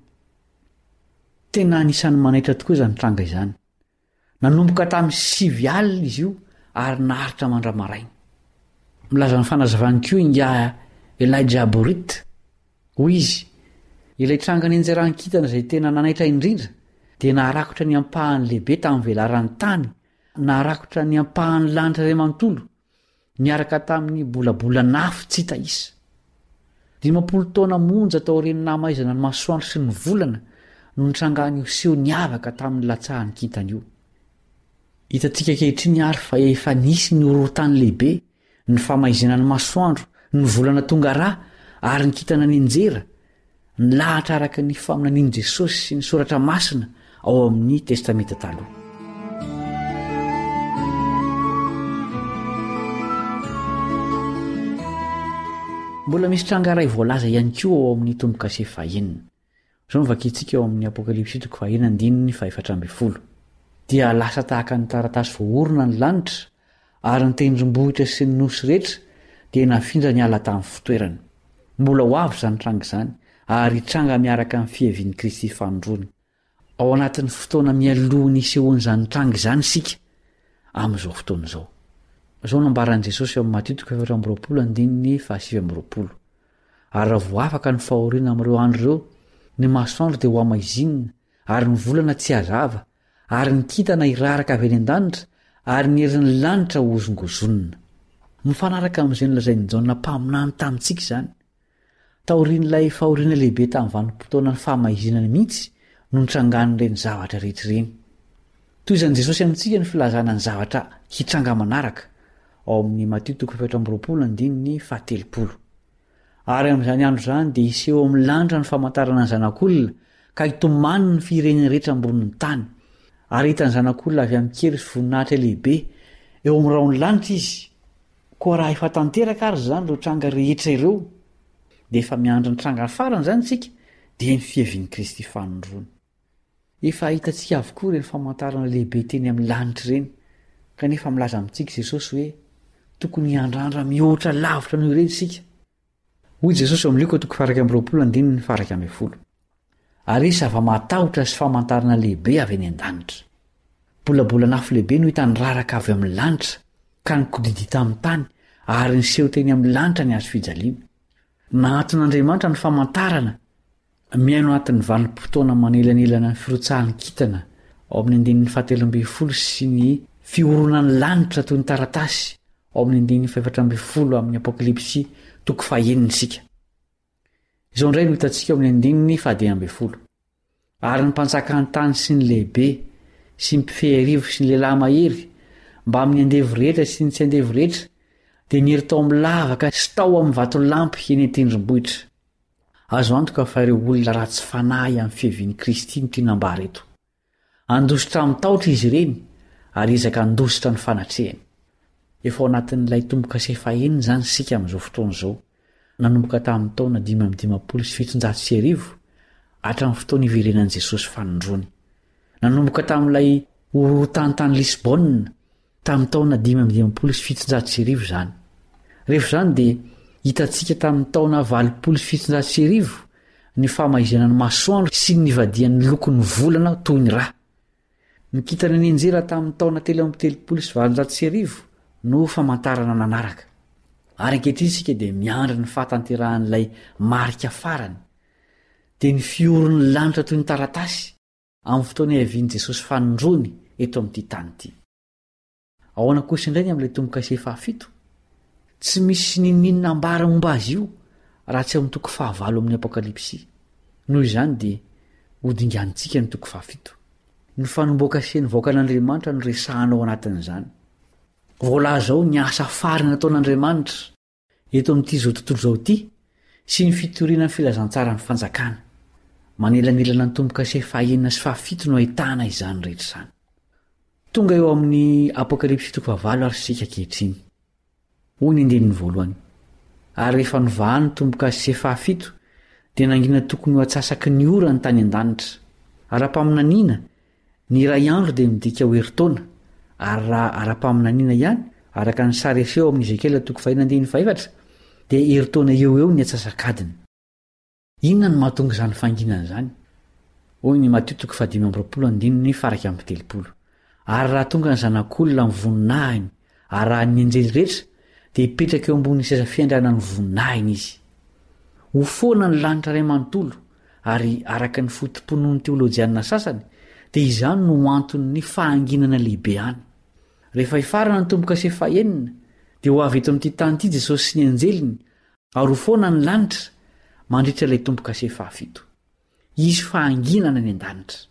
tena anisan'ny manaitra tokoa izany tranga izany nanomboka tamin'ny sivy alina izy io ary naharitra mandramaraina milaza ny fanazavany koa inga Elijah Borit hoy izy ilay tranga nenjerany kitana izay tena nanaitra indrindra dia naharakotra ny ampahany lehibe tamin'ny velaran'ny tany naharakotra ny ampahany lanitra iray manontolo niaraka tamin'ny bolabola nafy tsy hita isa dimampolo taona monja tao reny namaizana ny masoandro sy ny volana no nitrangany io seho niavaka tamin'ny latsahany kitana io hitantsika kehitriny ary fa efa nisy ny horohotany lehibe ny famaizana ny masoandro ny volana tonga rà ary ny kitana ninjera ny lahatra araka ny faminanian'i Jesosy sy ny soratra masina ao amin'ny testamenta taloha mbola misy tranga ray voalaza ihany koa ao amin'ny tombo-kase fahaenina izao mivakitsika ao amin'ny apokalipsy toko fahena andininy faefatra amby folo dia lasa tahaka ny taratasy voaorona ny lanitra ary ny tendrombohitra sy ny nosy rehetra dia nafindra ny ala tamin'ny fitoerany mbola ho avy izany tranga izany ary tranga miaraka amin'ny fiavian'i Kristy fanondrony ao anatin'ny fotoana mialohan'ny isehoan'izany tranga izany sika amin'izao fotoana izao izao nambaran'i Jesosy ao amin'ny Mateo toko efatra amby roapolo andininy fahasivy amby roapolo ary raha voa afaka ny fahoriana amin'ireo andro ireo ny masoandro dia ho amaizinina ary ny volana tsy hazava ary ny kitana iraraka avy eny an-danitra ary ny herin'ny lanitra ho ozongozonina mifanaraka amin'izay nolazain'i Jaona mpaminany tamintsika izany taorian'ilay fahoriana lehibe tamin'ny vanim-potoana ny fahamahizinany mihitsy no nitrangan'ireny zavatra rehetra ireny toy izany Jesosy amintsika ny filazana ny zavatra hitranga manaraka ao amin'ny Mateo toko efatra amby roapolo andininy fahatelopolo ary amin'izany andro izany dia hiseho amin'ny lanitra ny famantarana ny zanak'olona ka hitomany ny fireneny rehetra ambonin'ny tany ary hitan'ny zanak'olona avy amin'ny kely sy voninahitra lehibe eo amin'ny raon'ny lanitra izy koa raha efa tanteraka ary izany ireo tranga rehetra ireo dia efa miandry ny tranga farany izany isika dia ny fiavian'i Kristy fanondrony efa hitantsika avokoa ireny famantarana lehibe teny amin'ny lanitra ireny kanefa milaza amintsika Jesosy hoe tokony andrandra mihoatra lavitra noho ireny isika hoy Jesosy ao amin'ny Luka toko faraka amby roapolo andininy faraka amby folo ary zava-matahotra sy famantarana lehibe avy eny an-danitra bolabolanafo lehibe no hitany raraka avy amin'ny lanitra ka nikodidita amin'ny tany ary niseho teny amin'ny lanitra ny azo fijaliana. Nahaton'Andriamanitra ny famantarana miaino anatin'ny vanim-potoana manelanelana ny firotsahany kitana ao amin'ny andinin'ny fahatelo amby folo sy ny fioronan'ny lanitra toy ny taratasy ao amin'ny andinin'ny faefatra amby folo amin'ny apokalipsy toko fahaenina isika. Izao indray no hitantsika ao amin'ny andinin'ny fahadimy amby folo. Ary ny mpanjakany tany sy ny lehibe sy ny mpifeharivo sy ny lehilahy mahery mba amin'ny andevo rehetra sy ny tsy andevo rehetra dia nihery tao amin'ny lavaka sy tao amin'ny vatolampy eny an-tendrombohitra. Azo antoka fa ireo olona ratsy fanahy amin'ny fihevian'i Kristy no tinambara eto. Andositra amin'ny taotra izy ireny ary ezaka andositra ny fanatrehany. Efa ao anatin'ilay tomboka sy fahaenina izany sika amin'izao fotoana izao, nanomboka tamin'ny taona dimy amby dimampolo sy fitonjato sy arivo hatramin'ny fotoana iverenan'i Jesosy fanondroany. Nanomboka tamin'ilay horohotan-tany Lisbonina tamin'ny taona dimy amby dimampolo sy fitonjato sy arivo izany. Rehefa izany dia hitantsika tamin'ny taona valopolo sy fitonjato sy arivo ny famaizana ny masoandro sy ny nivadian'ny lokon'ny volana toy ny rà. Nikitana ny anjera tamin'ny taona telo amby telopolo sy valonjato sy arivo no famantarana nanaraka. Ary ankehitriny isika dia miandry ny fahatanterahan'ilay marika farany dia ny fioron'ny lanitra toy ny taratasy amin'ny fotoana iavian'i Jesosy fanondroany eto amin'ity tany ity. Ahoana kosa indray ny amin'ilay tomboka sy fahafito? Tsy misy ninninona ambara momba azy io raha tsy amin'ny toko fahavalo amin'ny apokalipsy. Noho izany dia hodingantsika ny toko fahafito. Ny fanomboaka sy ny voakan'Andriamanitra no resahana ao anatin'izany. Voalaza ao ny asa farany nataon'Andriamanitra eto amin'ity izao tontolo izao ity sy ny fitoriana ny filazantsara ny fanjakana. Manelanelana ny tomboka sy fahaenina sy fahafito no ahitana izany rehetra izany. Tonga eo amin'ny apokalipsy toko fahavalo ary sika ankehitriny. Hoy ny andinin'ny voalohany. Ary rehefa novahany ny tomboka sy fahafito dia nangina tokony ho atsasaky ny ora ny tany an-danitra. Ara-paminaniana ny iray andro dia midika ho herintaona, ary raha ara-paminaniana ihany araka ny sary aseho amin'ny Ezekela toko fahaenina andiny fahaefatra dia herintaona eo eo ny atsasakadiny. Inona no mahatonga izany fanginana izany? Hoy ny Mateo toko fahadimy amby roapolo andininy faraka amby telopolo. Ary raha tonga ny zanak'olona ny voninahiny ary raha ny anjely rehetra dia hipetraka eo ambony seza fiandrana ny voninahiny izy. Ho foana ny lanitra ray manontolo ary araka ny fotom-ponon'ny teolojianina sasany dia izany no antony fahanginana lehibe any. Rehefa hifarana ny tomboka sy fahaenina dia ho avy eto amin'ity tany ity Jesosy sy ny anjeliny ary ho foana ny lanitra mandritra ilay tomboka sy fahafito. Izy fahanginana ny an-danitra.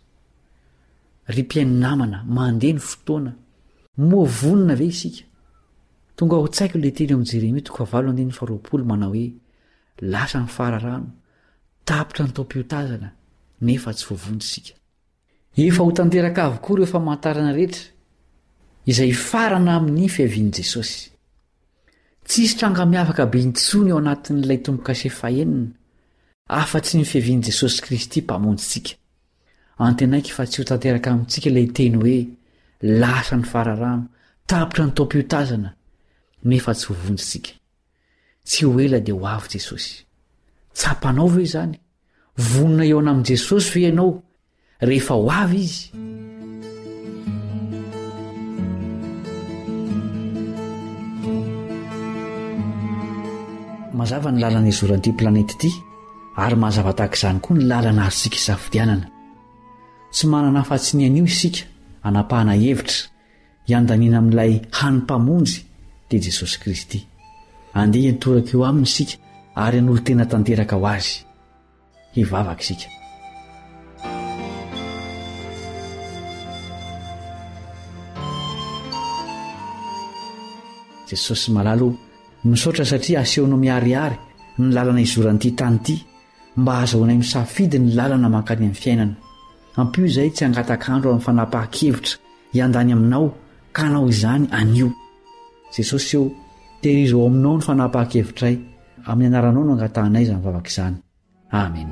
Ry mpiainonamana mandeha ny fotoana moa vonina ve isika? Tonga ho tsaiko ilay teny amin'ny Jeremia toko fahavalo andiny faharoapolo manao hoe lasa ny fararano, tapitra ny taom-piotazana nefa tsy voavonjy isika. Efa ho tanteraka avokoa ireo famantarana rehetra izay farana amin'ny fiavian'i Jesosy. Tsisy tranga miavaka be intsony ao anatin'ilay tomboka sy fahaenina afa-tsy ny fiavian'i Jesosy Kristy mpamonjy. Antenaika fa tsy ho tanteraka amintsika ilay teny hoe lasa ny fararano, tapitra ny taom-piotazana nefa tsy voavonjy isika. Tsy ho ela dia ho avy Jesosy. Tsapanao ve izany? Vonina eo amin'i Jesosy ve ianao rehefa ho avy izy? Mazava ny lalana izoran'ity planety ity ary mazava tahaka izany koa ny lalana azontsika isafidianana. Tsy manana afa-tsy ny anio isika hanapahana hevitra hiandaniana amin'ilay hanim-pamonjy dia Jesosy Kristy. Andeha hitoraka eo aminy isika ary hanolo tena tanteraka ho azy. Hivavaka isika. Jesosy malalo misaotra satria asehonao miharihary ny lalana izoran'ity tany ity mba azahoanay misafidy ny lalana mankany amin'ny fiainana. Ampio izay tsy hangatakandro amin'ny fanapahan-kevitra hiandany aminao ka anao izany anio. Jesosy eo tehirizo ao aminao ny fanapahan-kevitray. Amin'ny anaranao no angatahanay izany vavaka izany. Amen.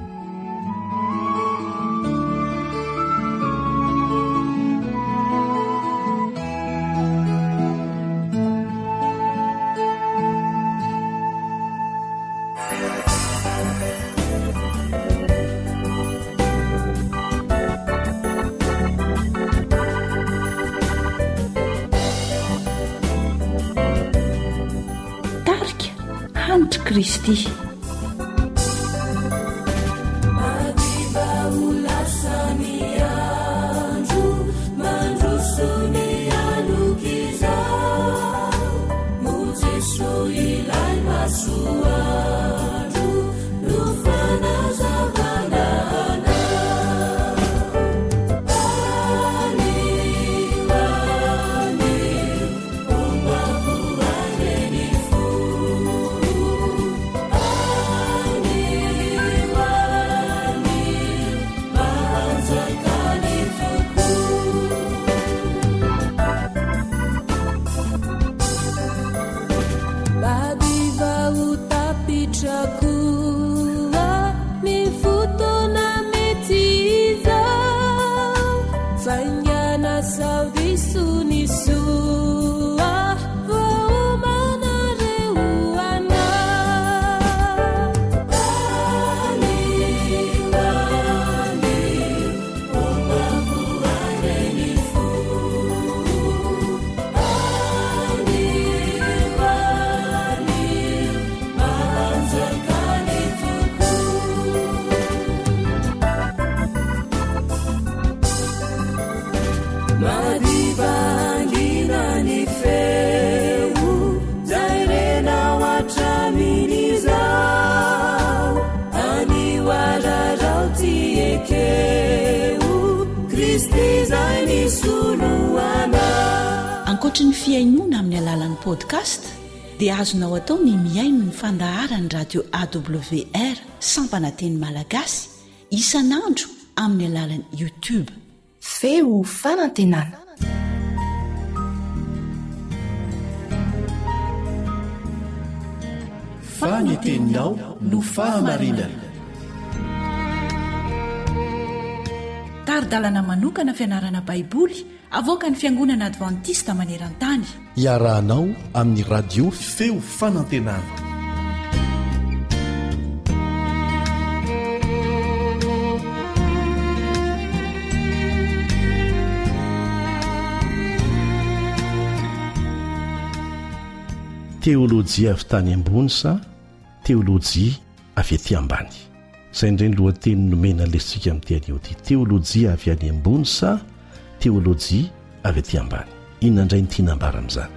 Kristy. Ankoatra ny fiainoana amin'ny alalan'ny podcast dia azonao atao ny miaino ny fandaharany radio A W R sampananteny malagasy isanandro amin'ny alalan'ny YouTube. Feo fanantenana. Faneteninao no fahamarinana. Taridalana manokana fianarana baiboly avoaka ny fiangonana advantista maneran-tany. Iarahanao amin'ny radio feo fanantenana. Teolojia avy tany ambony sa teolojia avy aty ambany? Izay indray ny lohateny nomena lesitsika amin'ny teny io ty. Teolojia avy any ambony sa teolojia avy aty ambany? Inona indray ny tiana ambara amin'izany?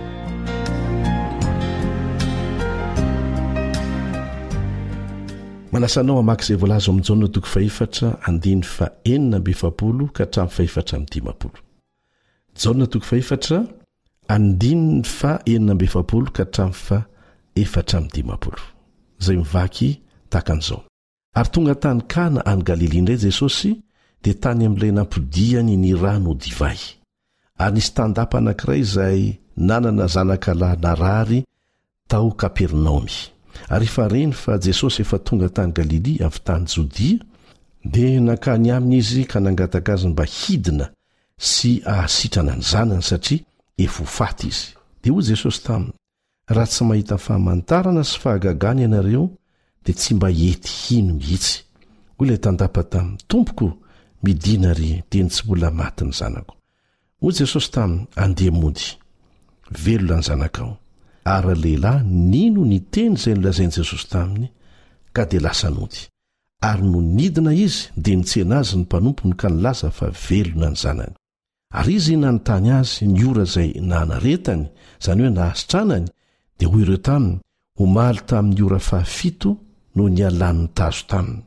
Manasanao hamaky izay voalaza amin'ny Jaona toko faefatra andiny fa enina amby efapolo ka hatramin'ny faefatra amby dimapolo. Jaona toko faefatra andininy fa enina amby efapolo ka hatramin'ny fa efatra amby dimapolo. Izay mivaky tahaka an'izao. Ary tonga tany Kana any Galili indray Jesosy dia tany amin'ilay nampodiany ny rano divay. Ary nisy tandapa anankiray izay nanana zanakalahy narary tao Kapernaomy. Ary efa reny fa Jesosy efa tonga tany Galili avy tany Jodia dia nakany aminy izy ka nangataka azy mba hidina sy ahasitrana ny zanany satria efa ho faty izy. Dia hoy Jesosy taminy, raha tsy mahita fahamantarana sy fahagagana ianareo dia tsy mba hety hino mihitsy. Hoy ilay tandapa taminy, Tompoko, midina ry dia ny tsy mbola maty ny zanako. Hoy Jesosy taminy, andeha mody, velona ny zanakao. Ary lehilahy nino ny teny izay nolazainy Jesosy taminy ka dia lasa nody. Ary no nidina izy dia nitsena azy ny mpanompo ka nilaza fa velona ny zanany. Ary izy nanontany azy ny ora izay nanaretany, izany hoe nahasitranany, dia hoy ireo taminy, omaly tamin'ny ora fahafito no nialan'ny tazo taminy.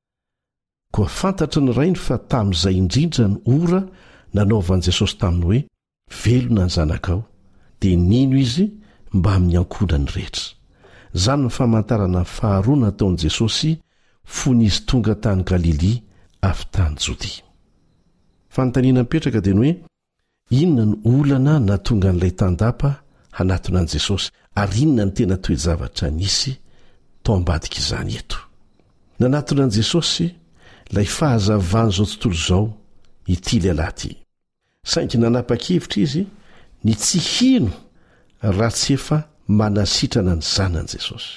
Koa fantatra ny rainy fa tamin'izay indrindra ny ora nanaovan'i Jesosy taminy hoe velona ny zanakao, dia nino izy mba amin'ny ankodany rehetra. Zany ny famantarana faharoa nataon'i Jesosy fony izy tonga tany Galili avy tany Jodia. Fanontaniana mipetraka dia ny hoe inona ny olana natonga n'ilay tandapa hanatona an'i Jesosy ary inona ny tena toe-javatra nisy tao ambadika izany eto. Nanatona an'i Jesosy ilay fahazavany izao tontolo izao ity lehilahy ity. Saingy nanapa-kevitra izy ny tsy hino raha tsy efa manasitrana ny zanany Jesosy.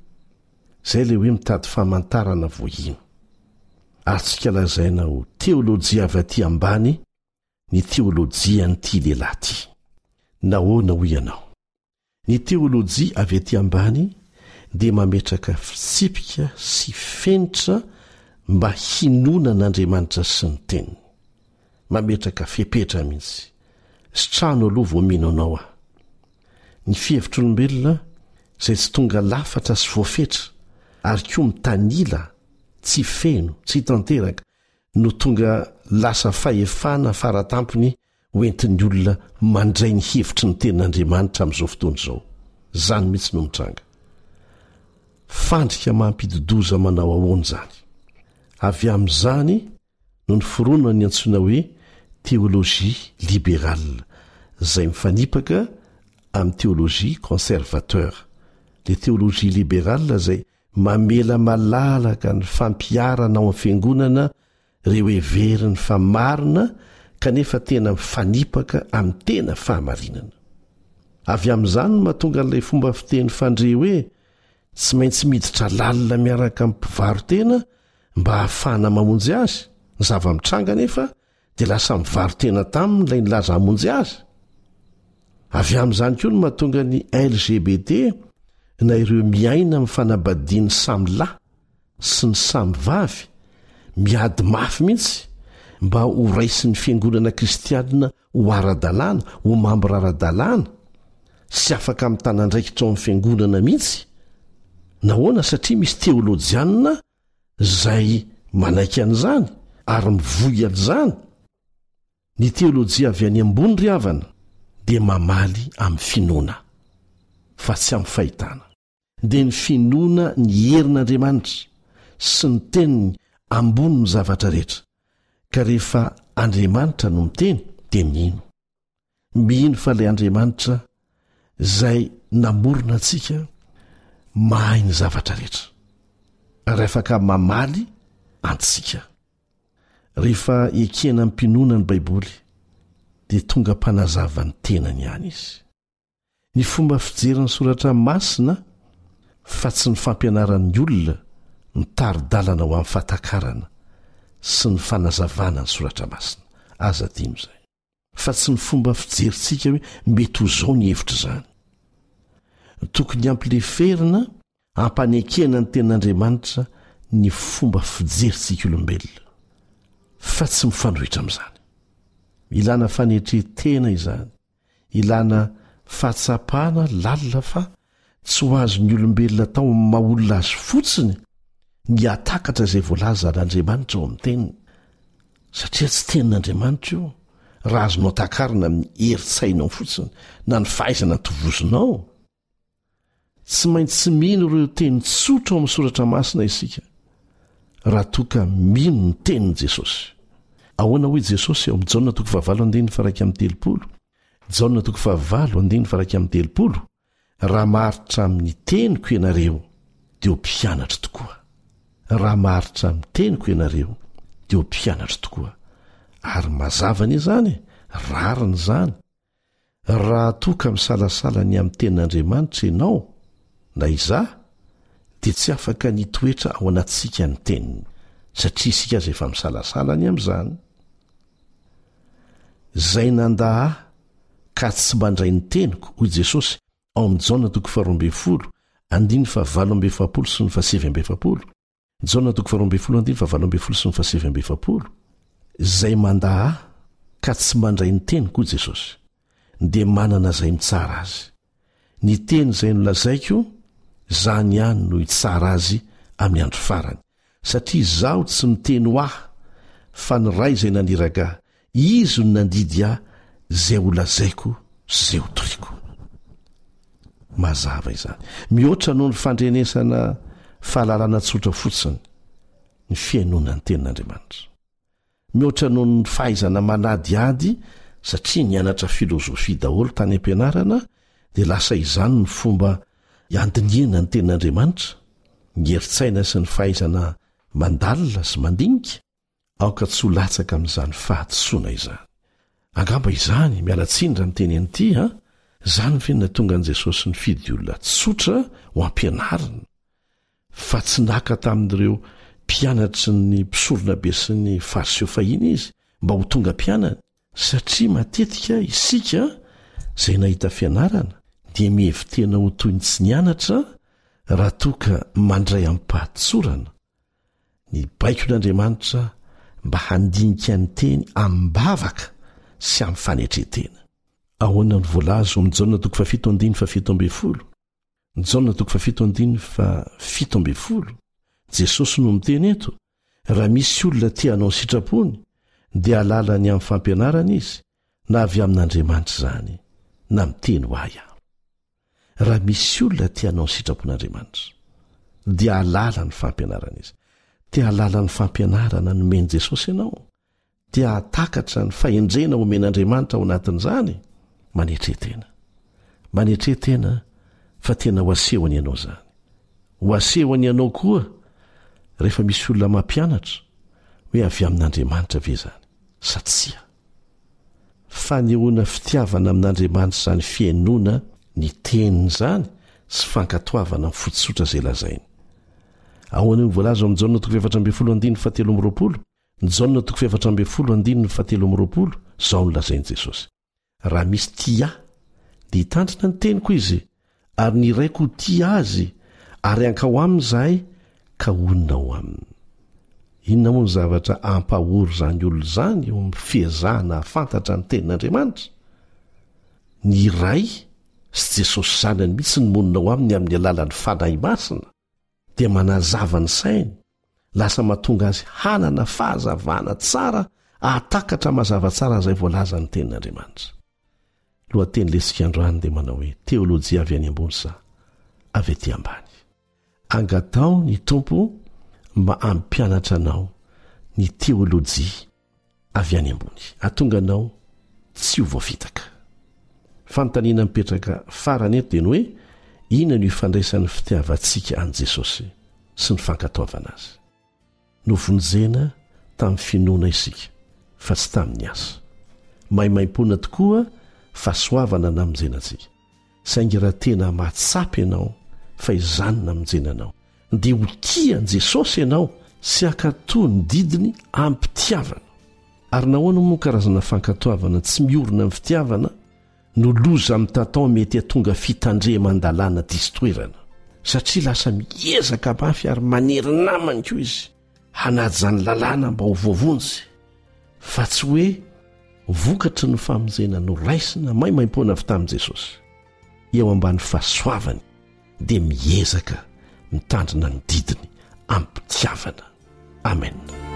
Izay ilay hoe mitady famantarana voahino. Ary tsika lazaina ho teolojia avy aty ambany ny teolojia n'ity lehilahy ity. Nahoana hoy ianao? Ny teolojia avy aty ambany dia mametraka fitsipika sy fenitra mba hinonan'andriamanitra sy ny teniny, mametraka fepetra mihitsy. Sy trano aloha vo mino anao aho. Ny fihevitr'olombelona izay tsy tonga lafatra sy voafetra ary koa mitanila tsy feno tsy tanteraka no tonga lasa fahefana faratampony hoentin'ny olona mandray ny hevitry ny tenin'Andriamanitra amin'izao fotoana izao. Zany mihitsy no mitranga. Fandrika mampidodoza manao ahoana zany? Avy amin'izany no ny foronana ny antsoina hoe théologie libérale, izay mifanipaka amin'ny théologie conservateur. Le théologie libérale izay mamela malalaka ny fampiarana ao amin'ny fiangonana ireo heveriny fa marina kanefa tena mifanipaka amin'ny tena fahamarinana. Avy amin'izany no mahatonga an'ilay fomba fiteny fandre hoe tsy maintsy miditra lalina miaraka amin'ny mpivarotena mba hahafahana mamonjy azy. Ny zava-mitranga nefa dia lasa mivarotena taminy ilay nilaza hamonjy azy. Avy amin'izany koa no mahatonga ny L G B T na ireo miaina amin'ny fanabadiany samy lahy sy ny samy vavy miady mafy mihitsy mba ho raisy ny fiangonana kristianina ho ara-dalàna, ho membre ara-dalàna sy afaka mitana andraikitra ao amin'ny fiangonana mihitsy. Nahoana? Satria misy teolojianina izay manaiky an'izany ary mivoy an'izany. Ny teolojia avy any ambony ry havana dia mamaly amin'ny finoana fa tsy amin'ny fahitana. Dia ny finoana ny herin'Andriamanitra sy ny teniny ambony ny zavatra rehetra. Ka rehefa Andriamanitra no miteny dia mino. Mino fa ilay Andriamanitra izay namorona antsika mahay ny zavatra rehetra ary afaka mamaly antsika. Rehefa ekena amin'ny mpinoana ny Baiboly dia tonga mpanazava ny tenany ihany izy. Ny fomba fijery soratra masina fa tsy ny fampianaran'ny olona ny tari-dalana ho amin'ny fahatakarana sy ny fanazavana ny soratra masina. Aza dino izay. Fa tsy ny fomba fijerintsika hoe mety ho zao ny hevitra izany. Tokony ampileferina ampanekena ny tenin'Andriamanitra ny fomba fijerintsika olombelona fa tsy mifanohitra amin'izany. Ilana fanetretena izany, ilana fahatsapana lalina fa tsy ho azon'ny olombelona tao maha-olona azy fotsiny ny atakatra izay voalaza n'Andriamanitra ao amin'ny teniny. Satria tsy tenin'Andriamanitra io raha azonao takarina amin'ny heritsainao fotsiny na ny fahaizana tovozonao. Tsy maintsy mino ireo teny tsotra ao amin'ny soratra masina isika raha toka mino ny tenin'i Jesosy. Ahoana hoy Jesosy ao amin'ny Jaona toko fahavalo andiny faraka amin'ny telopolo? Jaona toko fahavalo andiny faraka amin'ny telopolo. Raha maharitra amin'ny teniko ianareo dia ho mpianatra tokoa. Raha maharitra amin'ny teniko ianareo dia ho mpianatra tokoa. Ary mazavana izany, rariny izany. Raha toka misalasala ny amin'ny tenin'Andriamanitra ianao na izaho dia tsy afaka nitoetra ao anatsika ny teniny satria isika aza efa misalasala ny amin'izany. Zay nandaha ka tsy mandray ny teniko hoy Jesosy ao amin'ny Jaona toko faharoa ambin'ny folo andiny fahavalo ambin'ny efapolo sy ny fahasivy ambin'ny efapolo. Jaona toko faharoa ambin'ny folo andiny fahavalo ambin'ny folo sy ny fahasivy ambin'ny efapolo. Zay mandaha ka tsy mandray ny teniko hoy Jesosy dia manana zay mitsara azy. Ny teny izay nolazaiko zany ihany no hitsara azy amin'ny andro farany. Satria izaho tsy miteny ho ahy fa ny ray izay naniragahy, izy no nandidy ahy izay ho lazaiko sy izay ho toriko. Mazava izany. Mihoatra noho ny fandrenesana fahalalana tsotra fotsiny ny fiainona ny tenin'Andriamanitra. Mihoatra noho ny fahaizana manadiady satria nianatra filozofia daholo tany am-pianarana dia lasa izany ny fomba iandiniana ny tenin'Andriamanitra, ny heritsaina sy ny fahaizana mandalina sy mandinika, aoka tsy ho latsaka amin'izany fahatsoana izany. Angamba izany mialatsindra ny teny an'ity ha, izany ve natonga an'i Jesosy nifidy olona tsotra ho ampianarina, fa tsy naka tamin'ireo mpianatry ny mpisorona be sy ny fariseo fahiny izy mba ho tonga mpianany. Satria matetika isika izay nahita fianarana dia mihevitena ho toy ny tsy nianatra raha toka mandray amin'nypahatsorana ny baiko n'andriamanitra mba handinika ny teny ambavaka sy amin'ny fanetretena. Ahoana ny voalazo amin'ny jaona toko fafito andiny fa fito amby folo. Ny jaona toko fafito andiny fa fito amby folo. Jesosy no miteny eto, raha misy olona tia hanao sitrapony dia alalany amin'ny fampianarana izy, na avy amin'Andriamanitra izany na miteny ho ahy aho. Raha misy olona tia hanao sitrapon'Andriamanitra dia alala ny fampianarana izy. Tia alala ny fampianarana nomeny Jesosy ianao, tia hatakatra ny fahendrena omen'Andriamanitra ao anatin'izany, manetretena manetretena fa tena ho asehony ianao zany. Ho asehony ianao koa rehefa misy olona mampianatra hoe avy amin'Andriamanitra ve zany sa tsia. Fanehoana fitiavana amin'Andriamanitra zany fiainoana ny teniny zany sy fankatoavana amin'ny fotosotra izay lazainy. Ahoana ny voalazo amin'ny jaona toko efatra amby folo andiny fa telo amby roapolo. Ny jaona toko efatra amby folo andiny fa telo amby roapolo, zao no lazainy Jesosy. Raha misy tia dia hitandrina ny teniko izy, ary ny iraiko tia azy ary ankao aminy zahay ka onona ho aminy. Inona moa ny zavatra ampahory zany olona zany eo amin'ny fiezahana hafantatra ny tenin'Andriamanitra? Ny iray sy Jesosy zanany mihitsy ny monina ho aminy amin'ny alalan'ny fanahy masina dia manazava ny sainy, lasa mahatonga azy hanana fahazavana tsara ahatakatra mazava tsara izay voalaza ny tenin'Andriamanitra. Lohateny lesika androany dia manao hoe teolojia avy any ambony sa avy aty ambany. Angatao ny tompo mba ampianatra anao ny teolojia avy any ambony, atonga anao tsy ho voavitaka. Fanontaniana mipetraka farany eto dia ny hoe inona no ifandraisan'ny fitiavantsika an' Jesosy sy ny fankatoavana azy. Novonjena tamin'ny finoana isika fa tsy tamin'ny asa. Maimaim-pona tokoa fahasoavana namonjenantsika. Saingy raha tena mahatsapy ianao fa izany namonjenanao dia ho tia an' Jesosy ianao sy hakatoa ny didiny ampitiavana. Ary nahoana moa karazana fankatoavana tsy miorina amin'ny fitiavana no loza amin'ny tatao mety hatonga fitandreman-dalàna diso toerana, satria lasa miezaka mafy ary manery namany koa izy hanaja ny lalàna mba ho voavonjy, fa tsy hoe vokatry ny famonjena no raisina maimaim-poana avy tamin'i Jesosy. Eo ambany fahasoavany dia miezaka mitandrina ny didiny ampitiavana. Amen.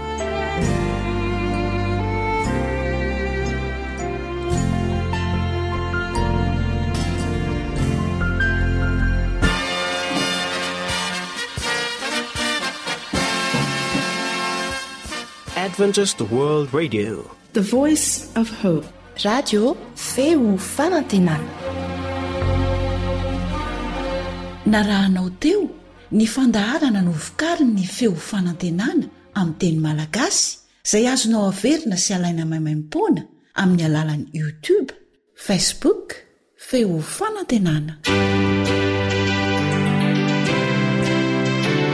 Adventist World Radio, The Voice of Hope. Radio feo fanantenana. Narahanao teo ny fandaharana no vokariny ny feo fanantenana amin'ny teny malagasy izay azonao averina sy alaina maimaim-poana amin'ny alalan'ny YouTube, Facebook, feo fanantenana.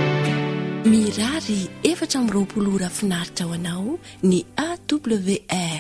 Mirary efatra amby roapolo ora finaritra ho anao ny A W R